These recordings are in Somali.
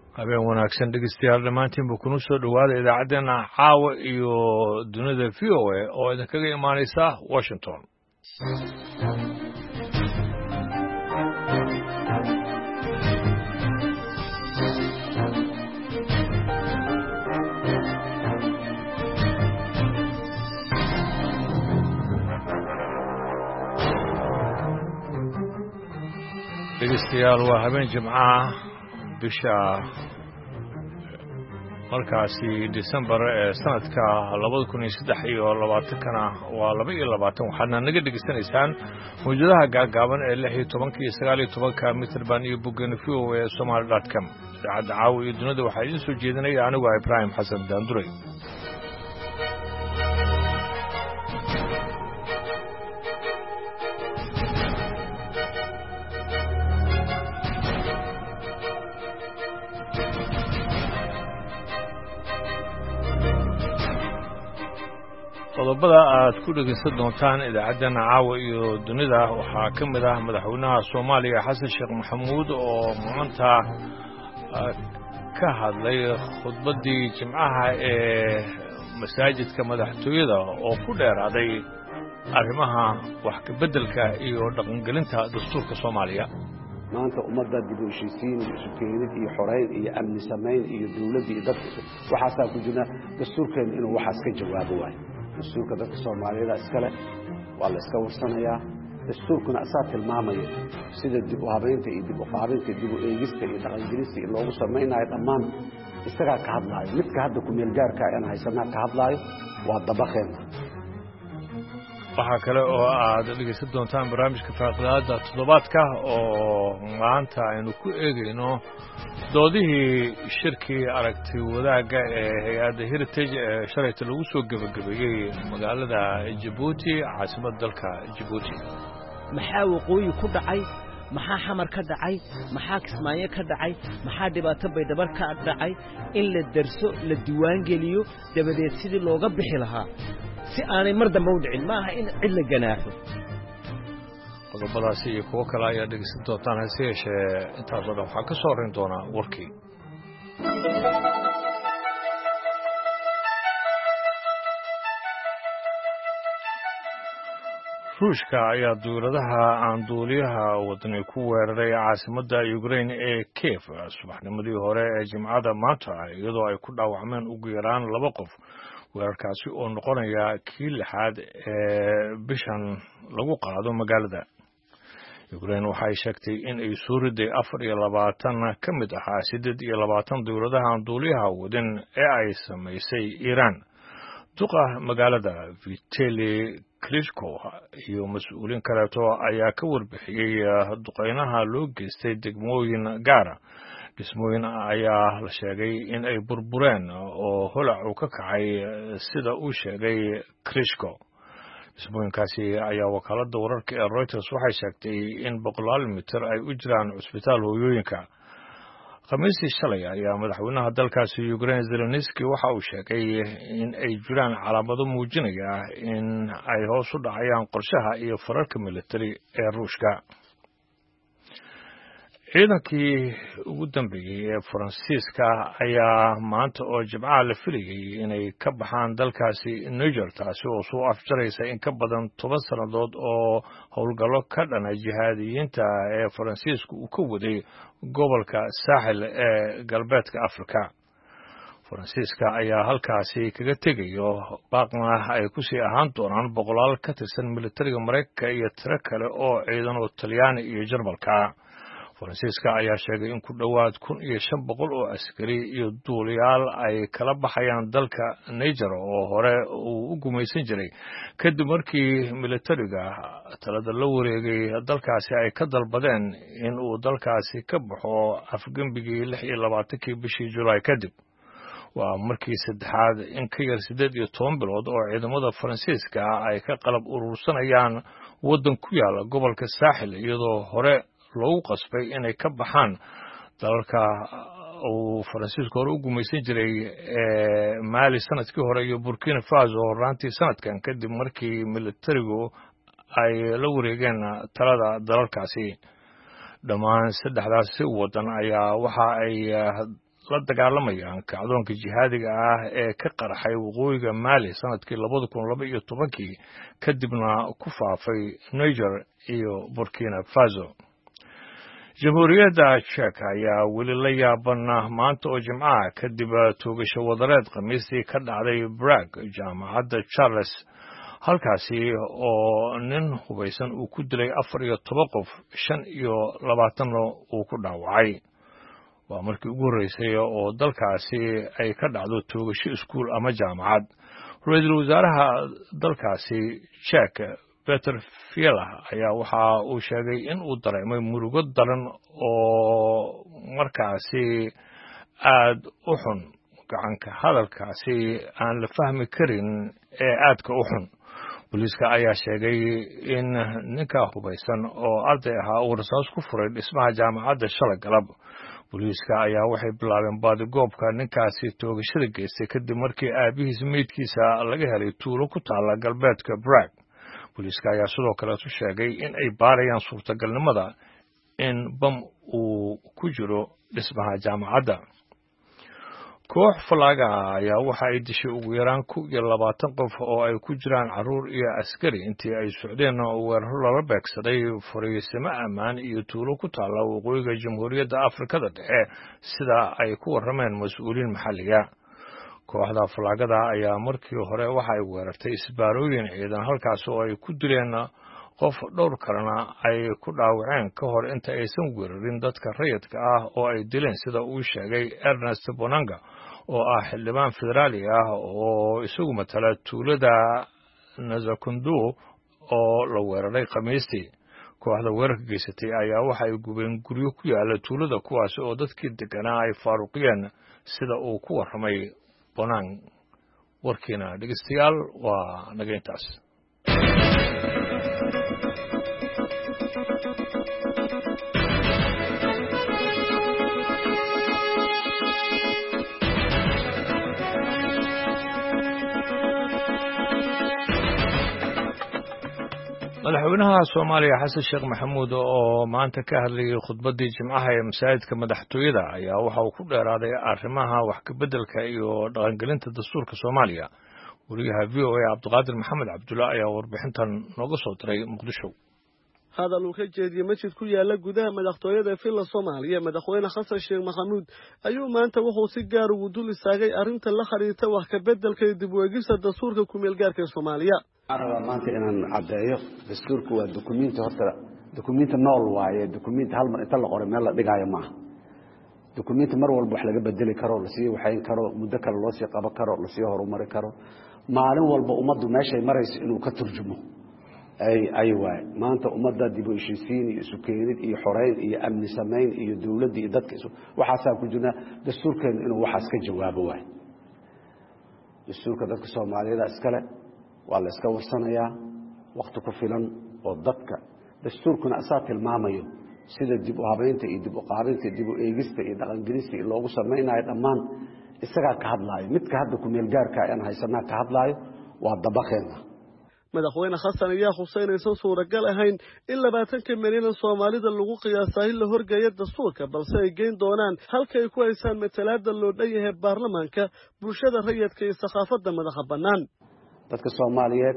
habeen wanaagsan dhegeystayaal dhammaantiinba kuna soo dhowaada idaacaddeenna caawa iyo dunida v o a oo idinkaga imaanaysa washington dhegeystayaal waa habeen jimcaha bisha markaasi December ee sanadka 2023 waa 22 waxaana naga dhageysanaysaan mowjadaha gaagaaban ee 16 iyo 19 mitir baan iyo boggan VOA ee somali.com saacada caawa iyo dunida waxaa idin soo jeedinaya anigu Ibrahim Xasan Daanduray qodobada aad ku dhageysan doontaan idaacaddana caawa iyo dunida waxaa ka mid ah madaxweynaha Soomaaliya Xasan Sheekh Maxamuud oo maanta ka hadlay khudbadii jimcaha ee masaajidka madaxtooyada oo ku dheeraaday arrimaha wax ka beddelka iyo dhaqangelinta dastuurka Soomaaliya maanta ummadda dib u heshiisiin suuqyada iyo xoreyn iyo amni sameyn iyo dawladda iyo dadka waxaas ku jira dastuurkeen inuu waxaas ka jawaabo waay dastuurka dadka Soomaaliyeed iskale waa la iska warsanayaa dastuurkuna asaas tilmaamayo sida dib u habeynta iyo dib u qaabinta dib u eegista iyo dhaqangelista loogu sameeyay dhammaan isaga ka hadlayo midka hadda ku meel gaarka ah haysanaa ka hadlayo waa dabaqeena waxaa kale oo aad dhegeysan doontaan barnaamijka faaqadaada toddobaadka oo maanta aynu ku eegayno doodihii shirkii aragti wadaagga ee hay'adda Heritage ee shalayta lagu soo gabagabeeyay magaalada Djibouti caasimadda dalka Djibouti maxaa waqooyi ku dhacay maxaa xamar ka dhacay maxaa Kismaayo ka dhacay maxaa dhibaato Baydhabo ka dhacay in la darso la diiwaan geliyo dabadeed sidii looga bixi lahaa si aanay mar dambe u dhicin maaha in cid la ganaaxo qodobadaasi iyo kuwo kale ayaa dhegeysan doontaan hase yeeshee intaas oo dhan waxaa ka soo horeyn doonaa warkii ruushka ayaa duuladaha aan duuliyaha wadani ku weeraray caasimadda Ukraine ee Kiev subaxnimadii hore ee jimcada maanta iyadoo ay ku dhaawacmeen ugu yaraan 2 qof weerarkaasi oo noqonaya kii lixaad ee bishan lagu qaado magaalada Ukraine waxay sheegtay in ay soo riday 24 ka mid ah 28 dawladaha aan duuliyaha wadan ee ay sameysay Iran duqa magaalada Vitali Klitschko iyo mas'uuliin kaleeto ayaa ka warbixiyay duqeynaha loo geystay degmooyin gaara dhismooyin ayaa la sheegay in ay burbureen oo holac uu ka kacay sida uu sheegay Klitschko dhismooyinkaasi ayaa wakaaladda wararka ee Reuters waxay sheegtay in 100 mitir ay u jiraan cusbitaal hooyooyinka khamiistii shalay ayaa madaxweynaha dalkaasi Ukraine Zelensky waxa uu sheegay in ay jiraan calaamado muujinaya in ay hoos u dhacayaan qorshaha iyo fararka military ee Ruushka ciidankii ugu dambeeyay ee Faransiiska ayaa maanta oo jimcaha la filayay inay ka baxaan dalkaasi Niger taasi oo soo afjaraysa in ka badan 10 sanadood oo howlgallo ka dhana jihaadiyiinta ee Faransiisku uu ka waday gobolka Sahel ee galbeedka Afrika Faransiiska ayaa halkaasi kaga tegayo baaqna ay ku sii ahaan doonaan boqolaal ka tirsan militariga Mareykanka iyo tiro kale oo ciidan oo Talyaani iyo Jarmalka Faransiiska ayaa sheegay in ku dhawaad 1500 oo askari iyo duuliyaal ay kala baxayaan dalka Niger oo hore uu u gumaysan jiray kadib markii militariga talada la wareegay dalkaasi ay ka dalbadeen in uu dalkaasi ka baxo afgambigii 26 bishii July kadib waa markii saddexaad in ka yar 18 bilood oo ciidamada Faransiiska ay ka qalab urursanayaan waddan ku yaala gobolka Sahel iyadoo hore loogu qasbay inay ka baxaan dalka uu Faransiisku hore u gumaysan jiray Mali sanadkii hore iyo Burkina Faso horaantii sanadkan kadib markii militarigu ay la wareegeen talada dalalkaasi dhammaan saddexdaasi waddan ayaa waxa ay la dagaalamayaan kacdoonka jihaadiga ah ee ka qarxay waqooyiga Mali sanadkii 2012 kadibna ku faafay Niger iyo Burkina Faso. Jamhuuriyadda Czech ayaa weli la yaaban maanta oo Jimcaha kadib toogasho wadareed Khamiistii ka dhacday Prague jaamacadda Charles halkaasi oo nin hubaysan uu ku dilay 14 qof 25 uu ku dhaawacay. Waa markii ugu horeysay oo dalkaasi ay ka dhacdo toogasho iskuul ama jaamacad. Ra'iisul wasaaraha dalkaasi Czech Petr Fiala ayaa waxa uu sheegay in uu dareemay murugo daran oo markaasi aad u xun gacanka hadalkaasi aan la fahmi karin ee aadka u xun. Booliiska ayaa sheegay in ninka hubaysan oo arday ahaa uu rasaas ku furay dhismaha jaamacadda shalay galab. Booliiska ayaa waxay bilaabeen baadigoobka ninkaasi toogashada geystay kadib markii aabihiis meydkiisa laga helay tuulo ku taala galbeedka Prague. Booliiska ayaa sidoo kale sheegay in ay baarayaan suurtagalnimada in bam uu ku jiro dhismaha jaamacadda. Koox falaaga ayaa waxa ay dishay ugu yaraan 20 qof oo ay ku jiraan carruur iyo askari intii ay socdeen weerar lala beegsaday fariisimo ammaan iyo tuulo ku taala waqooyiga Jamhuuriyadda Afrikada Dhexe sida ay ku warrameen mas'uuliin maxalliga. Kooxda falaagada ayaa markii hore waxa ay weerartay isbaarooyin ciidan halkaas oo ay ku dileen qof dhowr kalena ay ku dhaawaceen ka hor inta aysan weerarin dadka rayidka ah oo ay dileen sida uu sheegay Ernest Bonanga oo ah xildhibaan federaali ah oo isagu matala tuulada Nazakundu oo la weeraray Khamiistii. Kooxda weerarka geysatay ayaa waxa ay gubeen guryo ku yaala tuulada kuwaas oo dadkii deganaa ay faaruqiyeen sida uu ku warramay Bonang. Warkiina dhegeystayaal waa naga intaas. madaxweynaha Soomaaliya Xasan Sheekh Maxamuud oo maanta ka hadlayay khudbadii Jimcaha ee masaajidka madaxtooyada ayaa waxa uu ku dheeraaday arrimaha wax ka beddelka iyo dhaqangelinta dastuurka Soomaaliya. wariyaha VOA Cabdiqaadir Maxamed Cabdulla ayaa warbixintan nooga soo diray Muqdisho. hadal uu ka jeediyay masjid ku yaala gudaha madaxtooyada Villa Soomaaliya madaxweyne Xasan Sheekh Maxamuud ayuu maanta wuxuu si gaar ah u dul istaagay arrinta la xiriirta wax ka beddelka dib u eegista dastuurka ku meel gaarka Soomaaliya. أنا ما أنت أنا عبدايو دستور كوا دوكومنت هرتا دوكومنت نول واي دوكومنت هل من يطلع قرن يلا دقايا معه دوكومنت مر والبحلة جب بدلي كارو لسيه وحين كارو مذكر لسيه قبا كارو لسيه هرمر كارو معلوم والبأمض ماشي مريس إنه كترجمه أيوة ما أنت أمضى دبوا إشيسين سكينت حرين أمن سمين دولة دي دتك وحاسب كل جنا دستور كان إنه وحاسك جوابه واحد دستور كذا كسر عليه لا إسكال وعلى إسكال الصنايع وقت كفيلا والضبك دستور كنا أساس المعمية سيد دبوا هبينت دبوا قارنت دبوا إيجست إذا إنجليزي اللي هو سمينا الأمان إستقى كهدلاي مت كهدكم يلجار كأن هيسمع كهدلاي والضبخنا madaxweyne Xasan ayaa xuseynaysan suuragal ahayn in 20 milyan Soomaalida lagu qiyaasay la horgeeyay dastuurka balse ay geyn doonaan halka ay ku haysan matalaada loo dhayahay baarlamaanka bulshada rayidka iyo saxaafadda madaxa banaan dadka Soomaaliyeed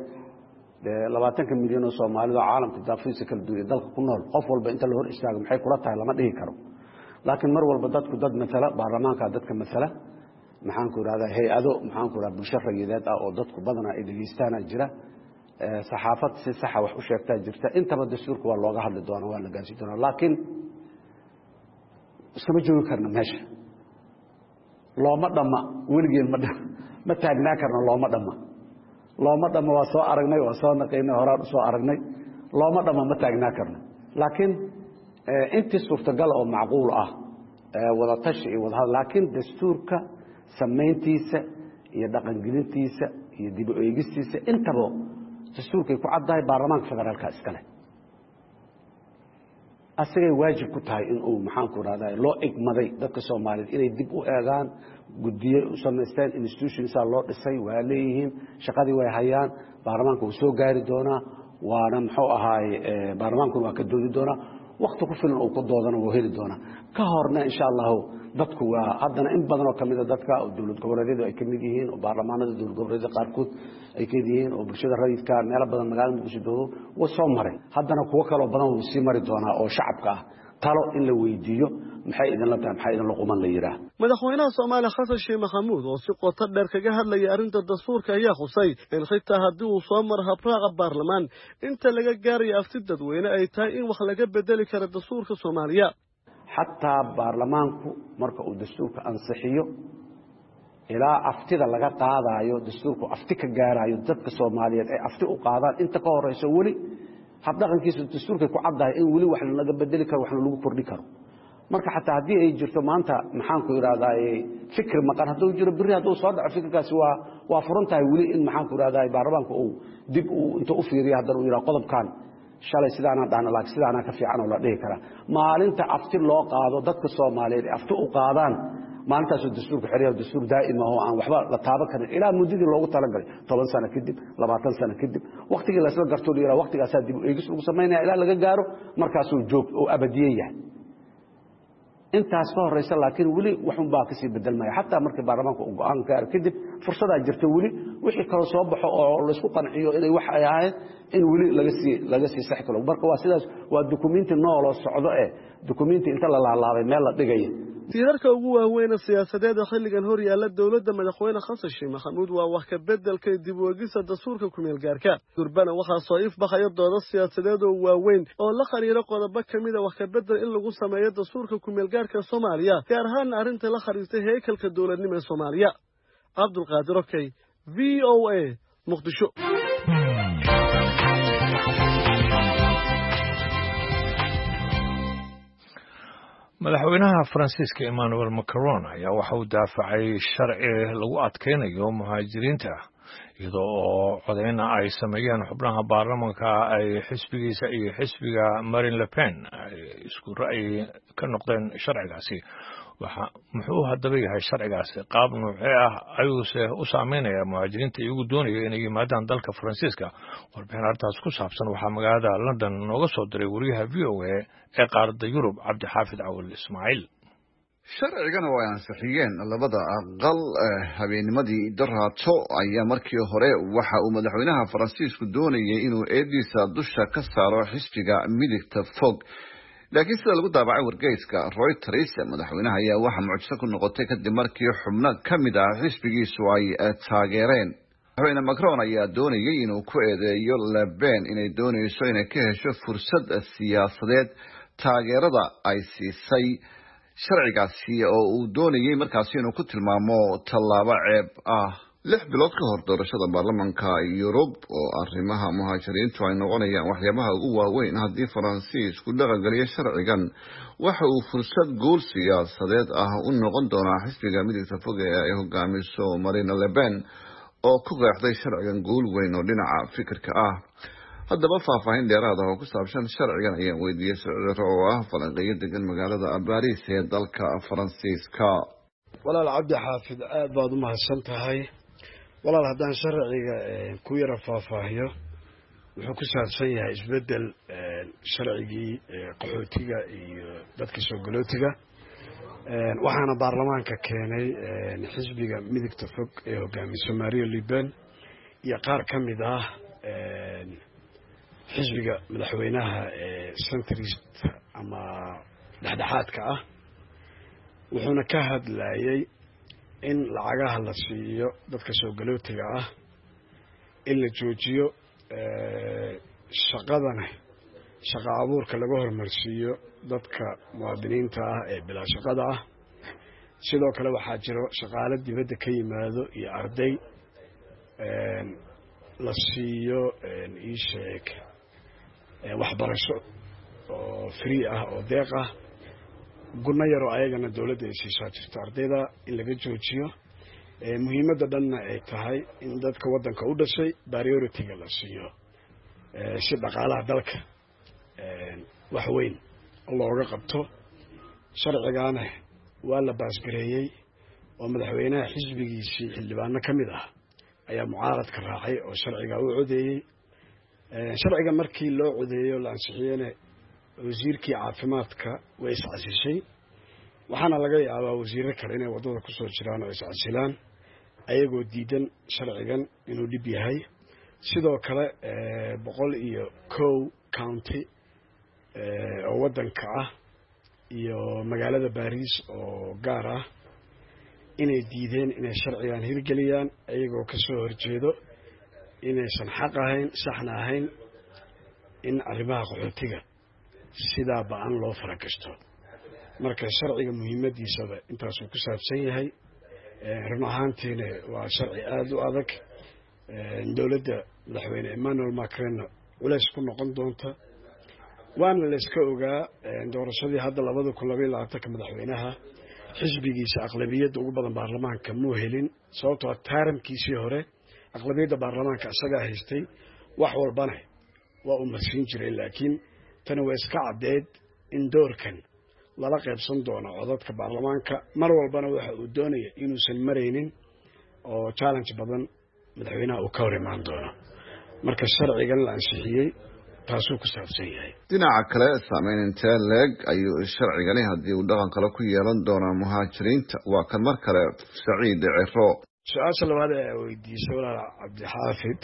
20 milyan oo Soomaalida caalamka daafiisa kala duwan dalka ku nool qof walba inta la hor istaago maxay kula tahay lama dhihi karo laakiin mar walba dadku dad matala baarlamaanka dadka matala maxaan ku raada hay'ado maxaan ku raada bulshada rayideed oo dadku badana ay dhageystaan jira صحافة صحة وحوش يحتاج جرتا أنت بدي السورك والله قاعد للدوام ولا قاعد يدونا لكن سمجوا كرنا ماشي الله ما دم ولقي المدة ما تعبنا كرنا الله ما دم وسوا أرجني وسوا نقينا هرار وسوا أرجني الله ما دم ما تعبنا كرنا لكن أنت صرت قال أو معقول ولا تشيء ولا لكن دستورك سمينتيسة يدقن جنتيسة يديبو إيجستيسة أنت بو دستورك يكون عضاي برلمانك فدرالك اسكله asagay waajib ku tahay in uu maxaan ku raadaya loo igmaday dadka Soomaaliyeed inay dib u eegaan gudiye u sameystaan institutions loo dhisay waa leeyihiin shaqadii way hayaan baarlamaanku soo gaari doona waana muxuu ahaay baarlamaanku waa ka doodi doona waqti ku filan oo ku doodana oo heli doona ka horna insha Allah dadku waa haddana in badan oo kamid dadka dawlad goboleedyadu ay kamid yihiin oo baarlamaanada dawlad goboleedyada qaarkood ay kamid yihiin oo bulshada rayidka meelo badan magaalada Muqdisho doodo waa soo maray haddana kuwa kale oo badan oo sii mari doona oo shacabka ah talo in la weydiiyo maxay idin la tahay maxay idin la quman la yiraahdo madaxweynaha Soomaaliya Xasan Sheikh Maxamuud oo si qoto dheer kaga hadlay arrinta dastuurka ayaa xusay in xitaa haddii uu soo mar habraaca baarlamaan inta laga gaarayo afti dadweyne ay tahay in wax laga bedeli karo dastuurka Soomaaliya حتى برلمانكو marka uu dastuurka ansixiyo ilaa aftida laga qaadayo dastuurku afti ka gaarayo dadka Soomaaliyeed ay afti u qaadaan inta ka horeyso wali hab dhaqankiisu dastuurka ku cadahay in wali wax laga bedeli karo wax lagu kordhi karo marka xataa hadii ay jirto maanta maxaan ku yiraahdaa fikir maqan haduu jiro bari haduu soo dhaco fikirkaasi waa furantahay wali in maxaan ku yiraahdaa baarlamaanku uu dib uu inta u fiiriyo hadana uu yiraahdo qodobkan shalay sidaana dhaana laag sidaana ka fiican oo la dhigi kara maalinta afti loo qaado dadka Soomaaliyeed afti u qaadaan maalintaas dastuurka xiriyo dastuur daa'ima oo aan waxba la taaban karin ilaa muddadii loogu talagalay 10 sano kadib 20 sano kadib waqtigii la soo garto ilaa waqtigaas dib u eegis ugu sameeynaa ilaa laga gaaro markaas uu joog oo abadiyeeyahay intaas ka horeysa laakiin wali waxun baa ka sii bedelmaya hatta markii baarlamaanku uu go'aan gaar kadib fursada jirta wali wixii kala soo baxo oo la isku qanciyo inay wax ay ahayd in wali laga sii sax karo marka waa sidaas waa dokumenti nool oo socdo dokumenti inta la laalaabay meel la dhigay tiirarka ugu waaweyn siyaasadeed xilligan hor yaala dawladda madaxweyne Xasan Sheikh Maxamuud waa wax ka bedelka dib u eegista dastuurka ku meel gaarka durbana waxa soo ifbaxaya doodo siyaasadeed oo waaweyn oo la xiriira qodobo kamid ah wax ka bedel in lagu sameeyo dastuurka ku meel gaarka Soomaaliya gaar ahaan arrinta la xiriirta heerkalka dawladnimada Soomaaliya Abdul Qaadir Okay VOA Muqdisho madaxweynaha Faransiiska Emmanuel Macron ayaa waxa uu daafacay sharci lagu adkeynayo muhaajiriinta iyadoo codeyna ay sameeyeen xubnaha baarlamaanka ay xisbigiisa iyo xisbiga Marine Le Pen ay isku ra'yi ka noqdeen sharcigaasi waxa muxuu hadaba yahay sharcigaasi qaab nuucee ah ayuuse u saameynaya muhaajiriinta iyagu doonaya inay yimaadaan dalka Faransiiska warbixin arrintaas ku saabsan waxaa magaalada London nooga soo diray wariyaha VOA ee qaaradda Yurub Cabdixaafid Cawil Ismaaciil sharcigan oo ay ansixiyeen labada aqal habeennimadii daraato ayaa markii hore waxa uu madaxweynaha Faransiisku doonayay inuu eediisa dusha ka saaro xisbiga midigta fog laakiin sida lagu daabacay wargeyska Reuters madaxweynaha ayaa waxa mucjiso ku noqotay kadib markii xubno kamid ah xisbigiisu ay taageereen madaxweyne Macron ayaa doonayay inuu ku eedeeyo Le Pen inay doonayso inay ka hesho fursad siyaasadeed taageerada ay siisay sharcigaasi oo uu doonayay markaasi inuu ku tilmaamo tallaabo ceeb ah 6 bilood ka hor doorashada baarlamaanka Yurub oo arrimaha muhaajiriintu ay noqonayaan waxyaabaha ugu waaweyn haddii Faransiisku dhaqangeliyo sharcigan waxa uu fursad guul siyaasadeed ah u noqon doonaa xisbiga midigta fog ee ay hogaamiso Marine Le Pen oo ku qeexday sharcigan guul weyn oo dhinaca fikirka ah haddaba faahfaahin dheeraad ah oo ku saabsan sharcigan ayaan weydiiyey siciro oo ah falanqeeyo degan magaalada Paris ee dalka Faransiiska walaal Cabdixaafid aad baad u mahadsan tahay walaal haddaan sharciga ku yara faahfaahiyo wuxuu ku saabsan yahay isbedel sharcigii qaxootiga iyo dadka soo galootiga waxaana baarlamaanka keenay xisbiga midigta fog ee hogaamiso Marine Le Pen iyo qaar kamid ah xisbiga madaxweynaha centrist ama dhexdhexaadka ah wuxuuna ka hadlayay in lacagaha la siiyo dadka soo galootiga ah in la joojiyo shaqadana shaqa abuurka laga hormarsiiyo dadka muwaadiniinta ah ee bilaa shaqada ah sidoo kale waxaa jiro shaqaale dibadda ka yimaado iyo arday la siiyo isheeg waxbarasho oo free ah oo deeq ah guna yar oo ayagana dawladda ay siisaa jirto ardayda in laga joojiyo muhiimadda dhanna ay tahay in dadka waddanka u dhashay priority-ga la siiyo si dhaqaalaha dalka wax weyn looga qabto sharcigaana waa la baasgareeyey oo madaxweynaha xisbigiisii xildhibaano ka mid ah ayaa mucaaradka raacay oo sharciga u codeeyey sharciga markii loo codeeyo la ansixiyeyna wasiirkii caafimaadka way iscasishay waxaana laga yaabaa wasiirro kale inay waddada ku soo jiraan oo iscasilaan ayagoo diidan sharcigan inuu dhib yahay sidoo kale 101 county oo waddanka ah iyo magaalada Paris oo gaar ah inay diideen inay sharcigan hirgeliyaan ayagoo ka soo horjeedo inaysan xaq ahayn saxna ahayn in arrimaha qaxootiga sidaa baan loo faragashto marka sharciga muhiimadiisaba intaasuu ku saabsan yahay run ahaantiina waa sharci aad u adag dowladda madaxweyne Emmanuel Macron culays ku noqon doonta waana la iska ogaa doorashadii hadda 2022 madaxweynaha xisbigiisa aqlabiyadda ugu badan baarlamaanka muu helin sababtoo ah taaramkiisii hore aqlabiyadda baarlamaanka isaga haystay wax walbana waa u marsiin jiray laakiin tan way iska cadeed in doorkan lala qaybsan doono codadka baarlamaanka mar walbana waxa uu doonaya inuusan maraynin oo challenge badan madaxweynaha uu ka hor imaan doono marka sharcigan la ansixiyay taasuu ku saabsan yahay dhinaca kale saameyn intee leeg ayuu sharcigani haddii uu dhaqan kale ku yeelan doonaa muhaajiriinta waa kan mar kale Saciid Ciro su-aasha labaad ee weydiisay walaal Cabdixaafid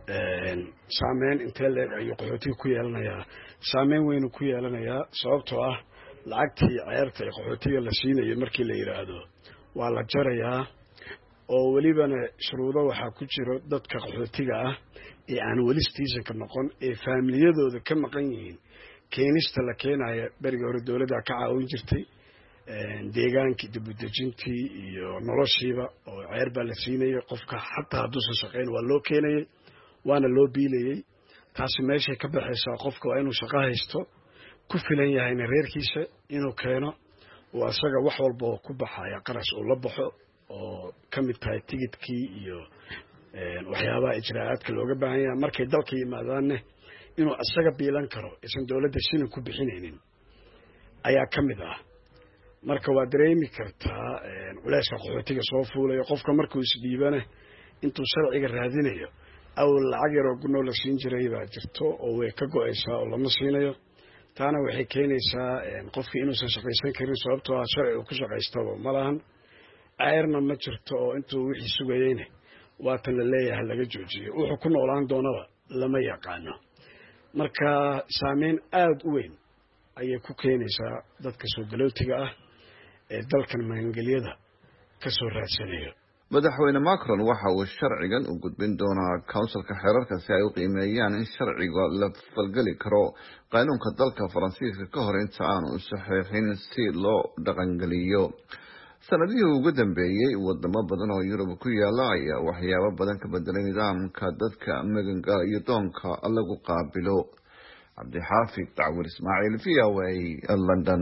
saameyn intee leeg ayuu qaxootiga ku yeelanayaa saameyn weyn ku yeelanayaa sababtoo ah lacagtii ceerta ee qaxootiga la siinayo markii la yiraahdo waa la jarayaa oo walibana shuruudo waxaa ku jiro dadka qaxootiga ah ee aan weli citizenka noqon ee faamiliyadooda ka maqan yihiin keenista la keenayo bariga hore dowladda ka caawin jirtay deegaankii dibudejintii iyo noloshiiba oo ceer baa la siinayay qofka xataa hadduusan shaqayn waa loo keenayay waana loo biilayay taasi meeshay ka baxaysaa qofka waa inuu shaqo haysto ku filan yahayna reerkiisa inuu keeno oo asaga wax walba oo ku baxaya qarash uu la baxo oo ka mid tahay tigidkii iyo waxyaabaha ijraa'aadka looga baahan yahay markay dalka yimaadaanne inuu asaga biilan karo isan dowladda shilin ku bixinaynin ayaa ka mid ah marka waa dareemi kartaa culayska qaxootiga soo fuulayo qofka markuu isdhiibane intuu sharciga raadinayo aw lacag yaroo gunoo la siin jiray baa jirto oo way ka go'aysaa oo lama siinayo taana waxay keenaysaa qofkii inuusan shaqaysan karin sababtoo ah sharci uu ku shaqaystaba ma lahan ceerna ma jirto oo intuu wixii sugayeyne waatan la leeyahay laga joojiyo wuxuu ku noolaan doonaba lama yaqaano marka saameyn aad u weyn ayay ku keenaysaa dadka soo galootiga ah ee dalkan maangelyada ka soo raadsanayo madaxweyne Macron waxa uu sharcigan u gudbin doonaa councilka xeerarka si ay u qiimeeyaan in sharciga la falgali karo qaanuunka dalka Faransiiska ka hor inta aanu saxiixin si loo dhaqangeliyo sanadihii ugu dambeeyay wadamo badan oo Yurub ku yaala ayaa waxyaabo badan ka bedelay nidaamka dadka maganka iyo doonka lagu qaabilo Cabdixaafid Tacwir Ismaaciil VOA London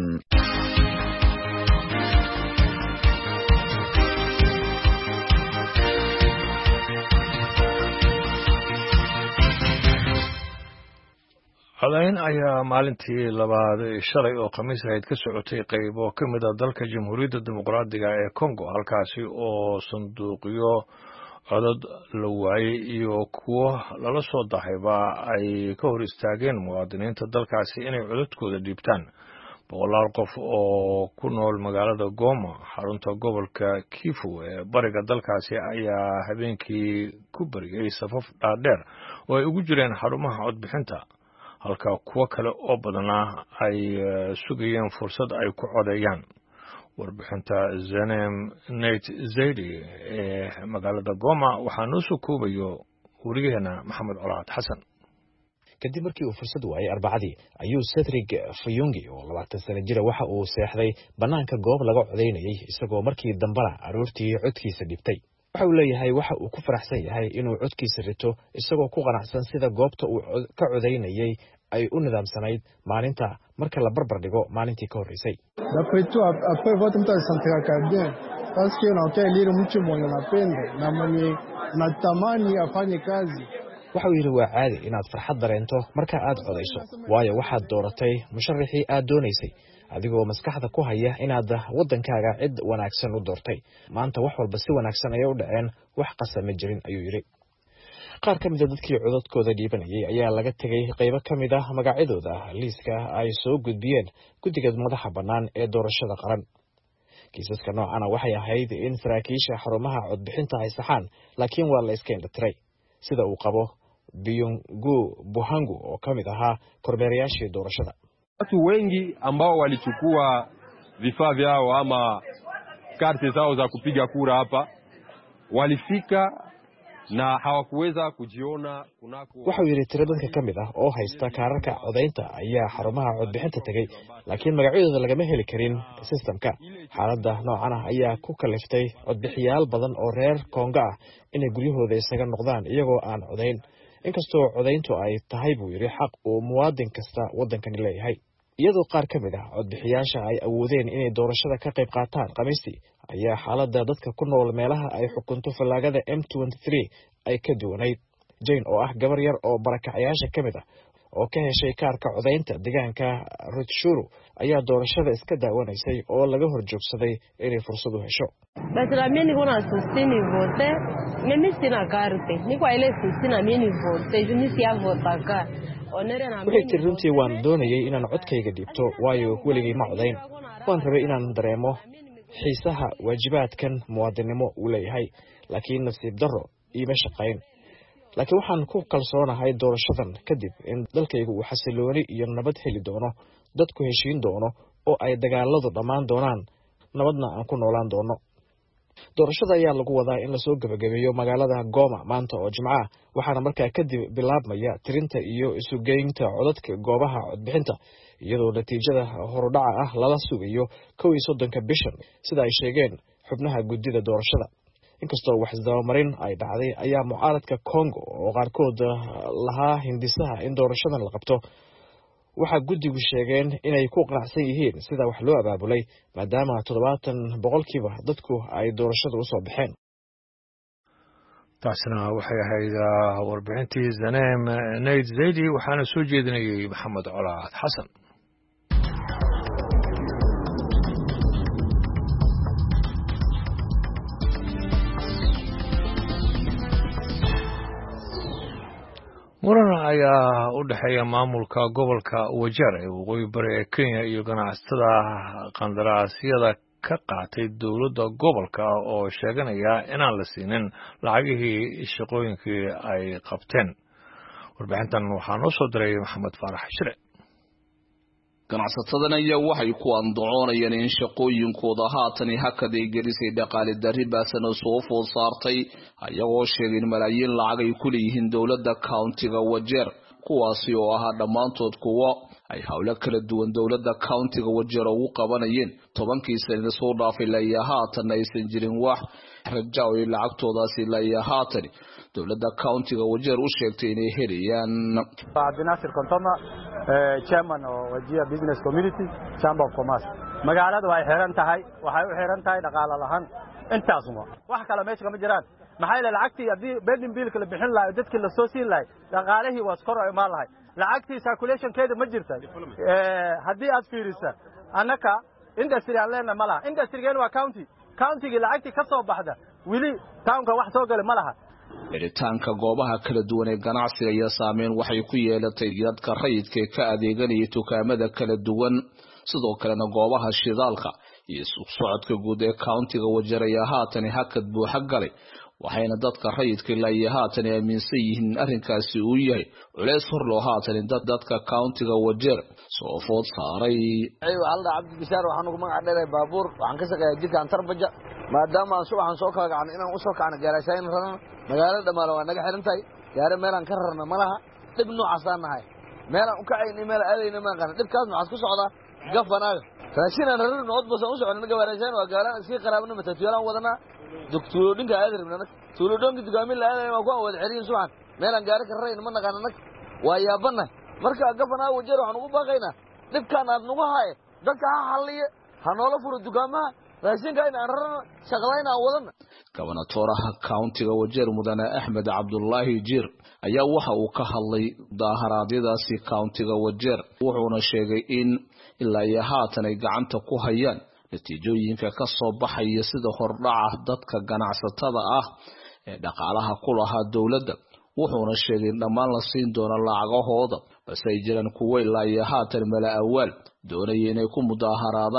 codayn ayaa maalintii labaad shalay oo khamiis ahayd ka socotay qaybo ka mid ah dalka Jamhuuriyadda Dimuqraadiga ee Congo halkaasi oo sanduuqyo codad la waayay iyo kuwo lala soo daahayba ay ka hor istaageen muwaadiniinta dalkaasi inay codadkooda dhiibtaan boqolaal qof oo ku nool magaalada Goma xarunta gobolka Kivu ee bariga dalkaasi ayaa habeenkii ku bariyay safaf dhaadheer oo ay ugu jireen xarumaha codbixinta halka kuwa kale oo badana ay sugayeen fursad ay ku codeeyaan warbixinta Zanem Nate Zaidi ee magaalada Goma waxaa noo soo koobayo wariyaheena Maxamed Colaad Xasan kadib markii uu fursad waayay Arbacadii ayuu Cedric Fayungi oo 20 sano jira waxa uu seexday banaanka goob laga codeynayay isagoo markii dambana aroortii codkiisa dhibtay waxa uu leeyahay waxa uu ku faraxsan yahay inuu codkiisa rito isagoo ku qanacsan sida goobta uu ka codeynayay ay u nidaamsanayd maalinta marka la barbar dhigo maalintii ka horeysay waxa uu yidhi waa caadi inaad farxad dareento marka aad codayso waayo waxaad dooratay musharaxii aad doonaysay adigoo maskaxda ku haya inaad waddankaaga cid wanaagsan u doortay maanta wax walba si wanaagsan ayay u dhaceen wax qasama jirin ayuu yidhi qaar ka mid a dadkii codadkooda dhiibanayay ayaa laga tegay qaybo ka mid ah magacyadooda liiska ay soo gudbiyeen guddiga madaxa bannaan ee doorashada qaran kiisaska noocana waxay ahayd in saraakiisha xarumaha codbixinta ay saxaan laakiin waa la iska indhatiray sida uu qabo Biyungu Buhangu oo ka mid ahaa kormeerayaashii doorashada. Watu wengi ambao walichukua vifaa vyao ama karte zao za kupiga kura hapa walifika na hawakuweza kujiona kunako. Waxa uu yiri tiro dadka kamid ah oo haysta kaararka codeynta ayaa xarumaha codbixinta tagay laakiin magacyadooda lagama heli karin systemka. Xaaladda noocan ah ayaa ku kaliftay codbixiyaal badan oo reer Kongo ah inay guryahooda isaga noqdaan iyagoo aan codeyn inkastoo codeyntu ay tahay buu yiri xaq uu muwaadin kasta waddankani leeyahay. iyadoo qaar ka mid ah codbixiyaasha ay awoodeen inay doorashada ka qayb qaataan Khamiistii ayaa xaaladda dadka ku nool meelaha ay xukunto fallaagada M23 ay ka duwanayd. Jane oo ah gabar yar oo barakacayaasha ka mid ah oo ka heshay kaarka codeynta deegaanka Rutshuru ayaa doorashada iska daawanaysay oo laga horjoogsaday inay fursad u hesho. Waxay tiri runtii waan doonayay inaan codkayga dhiibto waayo weligay ma codeyn. Waan rabay inaan dareemo xiisaha waajibaadkan muwaadinimo uu leeyahay laakiin nasiib darro iima shaqayn. laakiin waxaan ku kalsoonahay doorashadan kadib in dalkaygu uu xasilooni iyo nabad heli doono, dadku heshiin doono oo ay dagaaladu dhammaan doonaan, nabadna aan ku noolaan doono. doorashada ayaa lagu wadaa in la soo gabagabeeyo magaalada Goma maanta oo Jimcaha, waxaana markaa kadib bilaabmaya tirinta iyo isu geynta codadka goobaha codbixinta iyadoo natiijada horudhaca ah lala sugayo 31 bishan sida ay sheegeen xubnaha guddida doorashada. inkastoo wax isdabamarin ay dhacday ayaa mucaaradka Congo oo qaarkood lahaa hindisaha in doorashadan la qabto waxa guddigu sheegeen inay ku qanacsan yihiin sida wax loo abaabulay maadaama 70% dadku ay doorashada u soo baxeen. taasina waxay ahayd warbixintii Zaneem Nayd Zaidi waxaana soo jeedinayay Maxamed Colaad Xasan. muran ayaa u dhaxeeya maamulka gobolka Wajeer ee waqooyi bari ee Kenya iyo ganacsatada qandaraasyada ka qaatay dowladda gobolka oo sheeganaya inaan la siinin lacagihii shaqooyinkii ay qabteen. warbixintan waxaa noo soo diray Maxamed Faarax Shire. ganacsatada ayaa waxay ku andacoonayaan in shaqooyinkooda haatan hakad ay gelisay dhaqaale darri baasan oo soo food saartay ayagoo sheegay in malaayiin lacag ay ku leeyihiin dowladda countiga Wajeer kuwaasi oo ahaa dhammaantood kuwa ay hawlo kala duwan dowladda countiga Wajeer ugu qabanayeen 10 sano soo dhaafay ilaa haatan aysan jirin wax rajaw ay lacagtoodaasi ilaa haatan dowladda countiga Wajeer u sheegtay inay helayaan. Abdinaasir Kontoma chairman oo Wajeer business community chamber of commerce magaalada way xiran tahay waxay u xiran tahay dhaqaale lahaan intaas wax kale meesha kama jiraan maxay la lacagtii hadii bending bill kala bixin lahayd dadkii la soo siin lahayd dhaqaalihii waa skor ay ma lahayd lacagtii circulation keeda ma jirta hadii aad fiirisa anaka industry aan leenahay ma laha industry-gan waa county-ga lacagtii ka soo baxda wili townka wax soo galay ma laha. Xiritaanka goobaha kala duwan ee ganacsiga iyo saameyn waxay ku yeelatay dadka rayidka ka adeeganaya dukaamada kala duwan sidoo kalena goobaha shidaalka iyo suuq socodka guud ee countiga Wajeer ayaa haatan hakad buuxa galay waxayna dadka rayidka ilaa haatan aaminsan yihiin arrinkaasi uu yahay culeys hor loo haatan dadka countiga Wajeer soo food saaray. Alda Cabdi Bishaar waxaan ugu magac dheeray baabuur waxaan ka shaqeeyaa jidka Antarbaja maadaama aan subaxan soo kala gacan inaan u soo kacno gaarashayn ranan magaalada dhamaale waa naga xiran tahay gaari meelan ka rarna malaha dib noocaas aan nahay meelan u kacayna meel aadayna ma qana dibkaas maxaa ku socda gafanaaga raashinaan raran oo bas u socon naga gaarashayn waa gaalaan si qaraabna matatuulan wadana doctor dhinka aad rabnaa tuulodonka dugaamin la aadayna waa ku wada xiriir subaxan meelan gaari ka rarayna ma naqana nag waa yaabana marka gafanaaga Wajeer waxaan ugu baaqaynaa dibkaan aad nagu haay dadka ha xalliye ha noola furo dukaamaha raashinka in aan rarno shaqadayna wadana. Gobernatoraha countiga Wajeer Mudane Axmed Cabdullaahi Jiir ayaa waxa uu ka hadlay daaharaadyadaasi countiga Wajeer wuxuuna sheegay in ilaa haatan ay gacanta ku hayaan natiijooyinka ka soo baxaya sida hordhaca dadka ganacsatada ah ee dhaqaalaha ku lahaa dowladda wuxuuna sheegay in dhammaan la siin doono lacagahooda balse ay jiraan kuwa ilaa haatan mala awaal doonaya inay ku mudaaharaadaan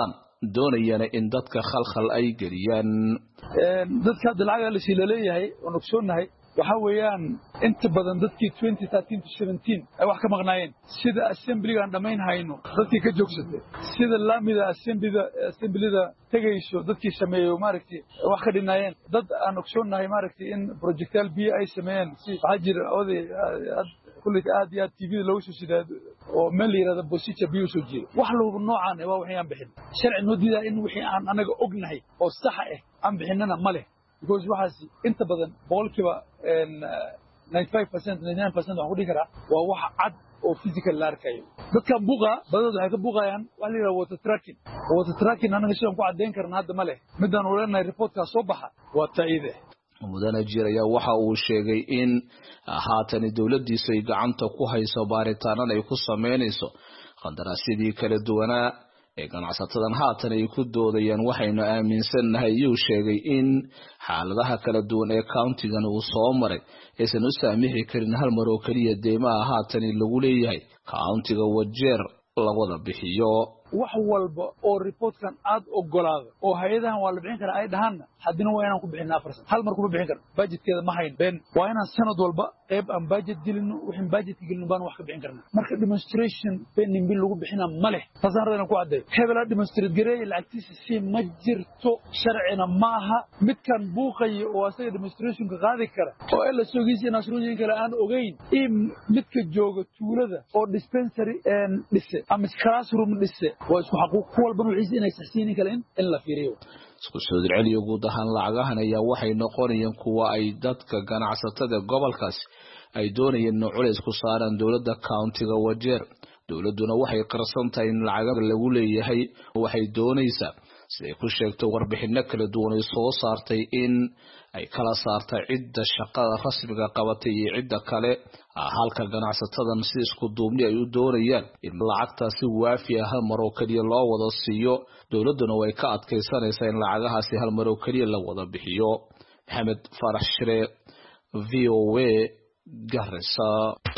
doonayana in dadka khalkhal ay geliyaan dadka lacag la shiileeyahay oo ogsoonahay waxa weeyaan inta badan dadkii 2013 to 17 ay wax ka maqnaayeen sida assembly-gan dhamayn hayno dadkii ka joogsatay sida laamida assembly-da tagayso dadkii sameeyo maaragtay wax ka dhinaayeen dad aan ogsoonahay maaragtay in projectile biyo ay sameeyeen si xajir oday kulli aad iyo TV loo soo sidaado oo meel yiraahdo bosicha biyo soo jeedo wax loo noocaan waa waxaan bixin sharci noo diidaa in wixii aan anaga ognahay oo sax ah aan bixinana ma leh because waxaasi inta badan boqolkiiba 95% 99% wax ku dhigi karaa waa wax cad oo physical la arkayo dadka buuqa badada waxay ka buuqayaan wax la yiraahdo water tracking anaga sidoo ku cadeyn karnaa hadda ma leh midaan u leenahay reportka soo baxa waa taayide mudane jir ayaa waxa uu sheegay in haatan dawladdiisa ay gacanta ku hayso baaritaanada ay ku sameynayso qandaraasyadii kala duwanaa ee ganacsatadan haatan ay ku doodayaan waxaynu aaminsanahay iyuu sheegay in xaaladaha kala duwan ee countigan uu soo maray aysan u saamixi karin hal mar oo kaliya deymaha haatan lagu leeyahay countiga Wajeer la wada bixiyo wax walba oo reportkan aad ogolaado oo hay'adahan waa la bixin karaa ay dhahan hadina waa inaan ku bixinaa 4% hal mar ku bixin kar budgetkeeda ma hayn been waa inaan sanad walba qayb aan budget gelino wixin budget gelino baan wax ka bixin karnaa marka demonstration pending bill lagu bixina ma leh tasaarada ku caday hebela demonstrate gareey lacagtiisa si ma jirto sharcina maaha midkan buuqayo oo asaga demonstration ka qaadi kara oo la soo geeyay nasrooyin kale aan ogeyn in midka jooga tuulada oo dispensary dhise ama classroom dhise waa isku xaquuq walban wixii inay saxsiin kale in la fiiriyo isku soo dirceliyo guud ahaan lacagahan ayaa waxay noqonayaan kuwa ay dadka ganacsatada gobolkaas ay doonayeen culays ku saaraan dawladda countiga Wajeer dawladuna waxay qarsan tahay in lacag lagu leeyahay waxay doonaysaa siday ku sheegto warbixino kala duwan ay soo saartay in ay kala saartay cidda shaqada rasmiga qabatay iyo cidda kale halka ganacsatadan si isku duubni ay u doonayaan in lacagtaasi waafi ah hal mar oo kaliya loo wada siiyo dawladuna way ka adkaysanaysaa in lacagahaasi hal mar oo kaliya la wada bixiyo Maxamed Farax Shire VOA Garissa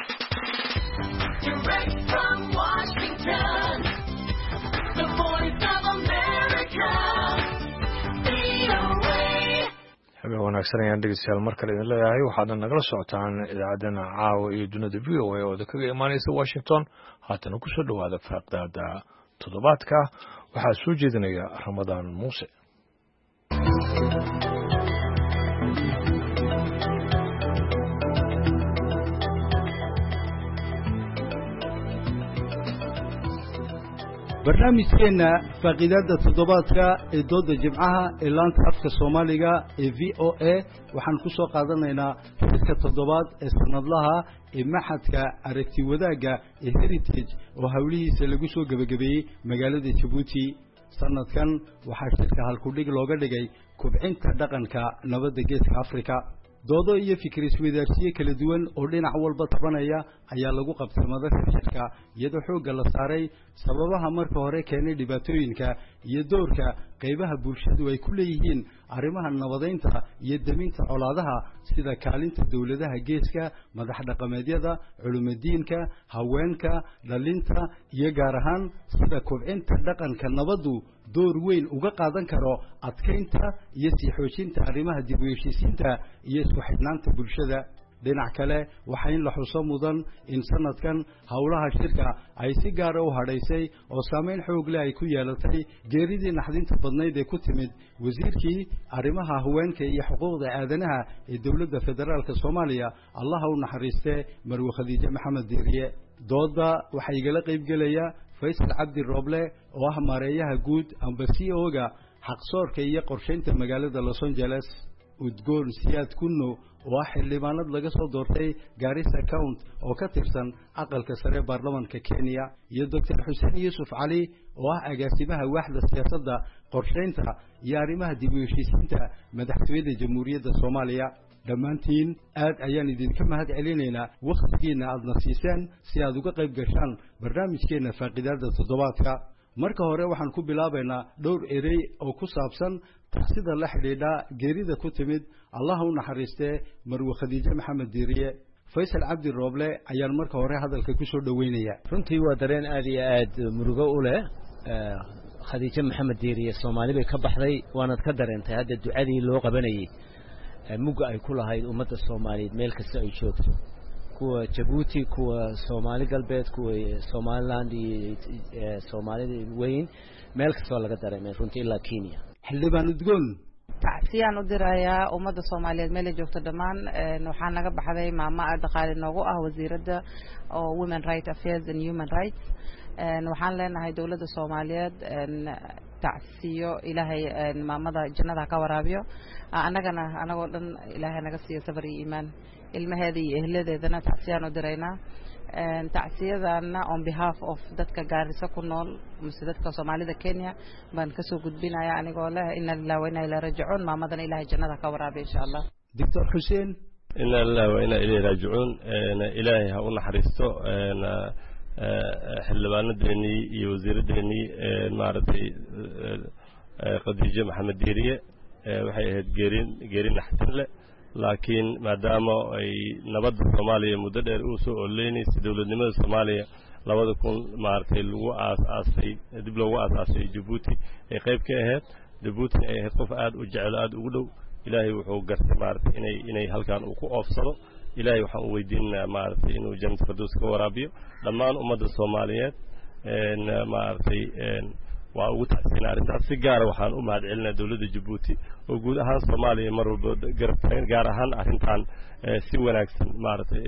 wanaagsan ayaan dhegeystayaal mar kale idin leeyahay waxaadna nagala socotaan idaacaddana caawa iyo dunida VOA oo kaga imaanaysa Washington haatana ku soo dhawaada faaqdaada toddobaadka waxaa soo jeedinaya Ramadaan Muuse barnaamijkeena faaqiidada toddobaadka ee dooda jimcaha ee laanta afka Soomaaliga ee VOA waxaan ku soo qaadanaynaa xilka toddobaad ee sanadlaha ee maxadka aragti wadaaga ee Heritage oo hawlihiisa lagu soo gabagabeeyay magaalada Djibouti sanadkan waxaa shirka halkudhig looga dhigay kubcinta dhaqanka nabadda geeska Afrika doodo iyo fikir isweydaarsiyo kala duwan oo dhinac walba tabanaya ayaa lagu qabtay madasha shirka iyadoo xoogga la saaray sababaha marka hore keenay dhibaatooyinka iyo doorka qaybaha bulshadu ay ku leeyihiin arrimaha nabadeynta iyo daminta colaadaha sida kaalinta dawladaha geeska madax dhaqameedyada culimadiinka haweenka dhalinta iyo gaar ahaan sida kubcinta dhaqanka nabadu door weyn uga qaadan karo adkeynta iyo sii xoojinta arrimaha dib u heshiisiinta iyo isku xidhnaanta bulshada dhinac kale waxa in la xuso mudan in sanadkan hawlaha shirka ay si gaar ah u hadhaysay oo saameyn xoog leh ay ku yeelatay geeridii naxdinta badnayd ee ku timid wasiirkii arrimaha haweenka iyo xuquuqda aadanaha ee dawladda federaalka Soomaaliya Allah u naxariistay Marwo Khadiija Maxamed Diiriye dooda waxa igala qayb galaya Faysal Cabdi Roble oo ah maareeyaha guud ambasiyoga xaqsoorka iyo qorsheynta magaalada Los Angeles udgoon siyaad kunno oo xildhibaanad laga soo doortay Garissa County oo ka tirsan aqalka sare baarlamaanka Kenya iyo Dr. Hussein Yusuf Ali oo ah agaasimaha waaxda siyaasadda qorsheynta iyo arrimaha dib u heshiisiinta madaxtooyada Jamhuuriyadda Soomaaliya dhammaantiin aad ayaan idinka mahad celinaynaa waqtigiina aad nasiiseen si aad uga qayb gashaan barnaamijkeena faaqiidada toddobaadka marka hore waxaan ku bilaabaynaa dhowr erey oo ku saabsan taxsida la xidhiidha geerida ku timid Allah u naxariistay Marwo Khadiija Maxamed Diiriye Faysal Cabdi Roble ayaan marka hore hadalka ku soo dhaweynaya runtii waa dareen aad iyo aad murugo u leh khadiija maxamed diiriye Soomaali bay ka baxday waanad ka dareentay hadda ducadii loo qabanayay mugga ay ku lahayd ummadda Soomaaliyeed meel kasta ay joogto kuwa Djibouti kuwa Soomaali galbeed kuwa Somaliland iyo Soomaalida weyn meel kasta laga dareemay runtii ilaa Kenya xildhibaan udgoon tacsiyaan u dirayaa ummadda Soomaaliyeed meel joogto dhamaan waxaan naga baxday maama dhaqaale noogu ah wasiiradda oo Women Rights Affairs and Human Rights waxaan leenahay dawladda Soomaaliyeed tacsiyo ilaahay maamada jannada ka waraabiyo anagoo dhan ilaahay naga siiyo sabr iyo iimaan ilmaheeda iyo ehladeedana tacsiyaan u diraynaa tacsiyadana on behalf of dadka Gaarisa ku nool mise dadka Soomaalida Kenya baan ka soo gudbinaya anigoo leh inna lillahi wa inna ilayhi raaji'uun maamadan ilaahay jannada ka waraabiyo insha Allah Dr. Hussein inna lillahi wa inna ilayhi raaji'uun ilaahay ha u naxariisto xildhibaanadeeni iyo wasiiradeeni maartay Khadiija Maxamed Diiriye waxay ahayd geerin naxtin leh laakiin maadaama ay nabadda Soomaaliya muddo dheer u soo oleynaysa dawladnimada Soomaaliya 2000 maartay lagu aasaasay dib loogu aasaasay Djibouti ay qayb ka ahayd Djibouti ay ahayd qof aad u jecel aad ugu dhow ilaahay wuxuu gartay maartay inay halkaan uu ku oofsado ilaahay waxaan u weydiinaa maartay inuu jannada firdaws ka waraabiyo dhammaan ummadda Soomaaliyeed maartay waa ugu tacsiinaa arrintaas si gaar ah waxaan u mahadcelinaa dawladda Djibouti oo guud ahaan Soomaaliya mar walba garab taagan gaar ahaan arrintan si wanaagsan maartay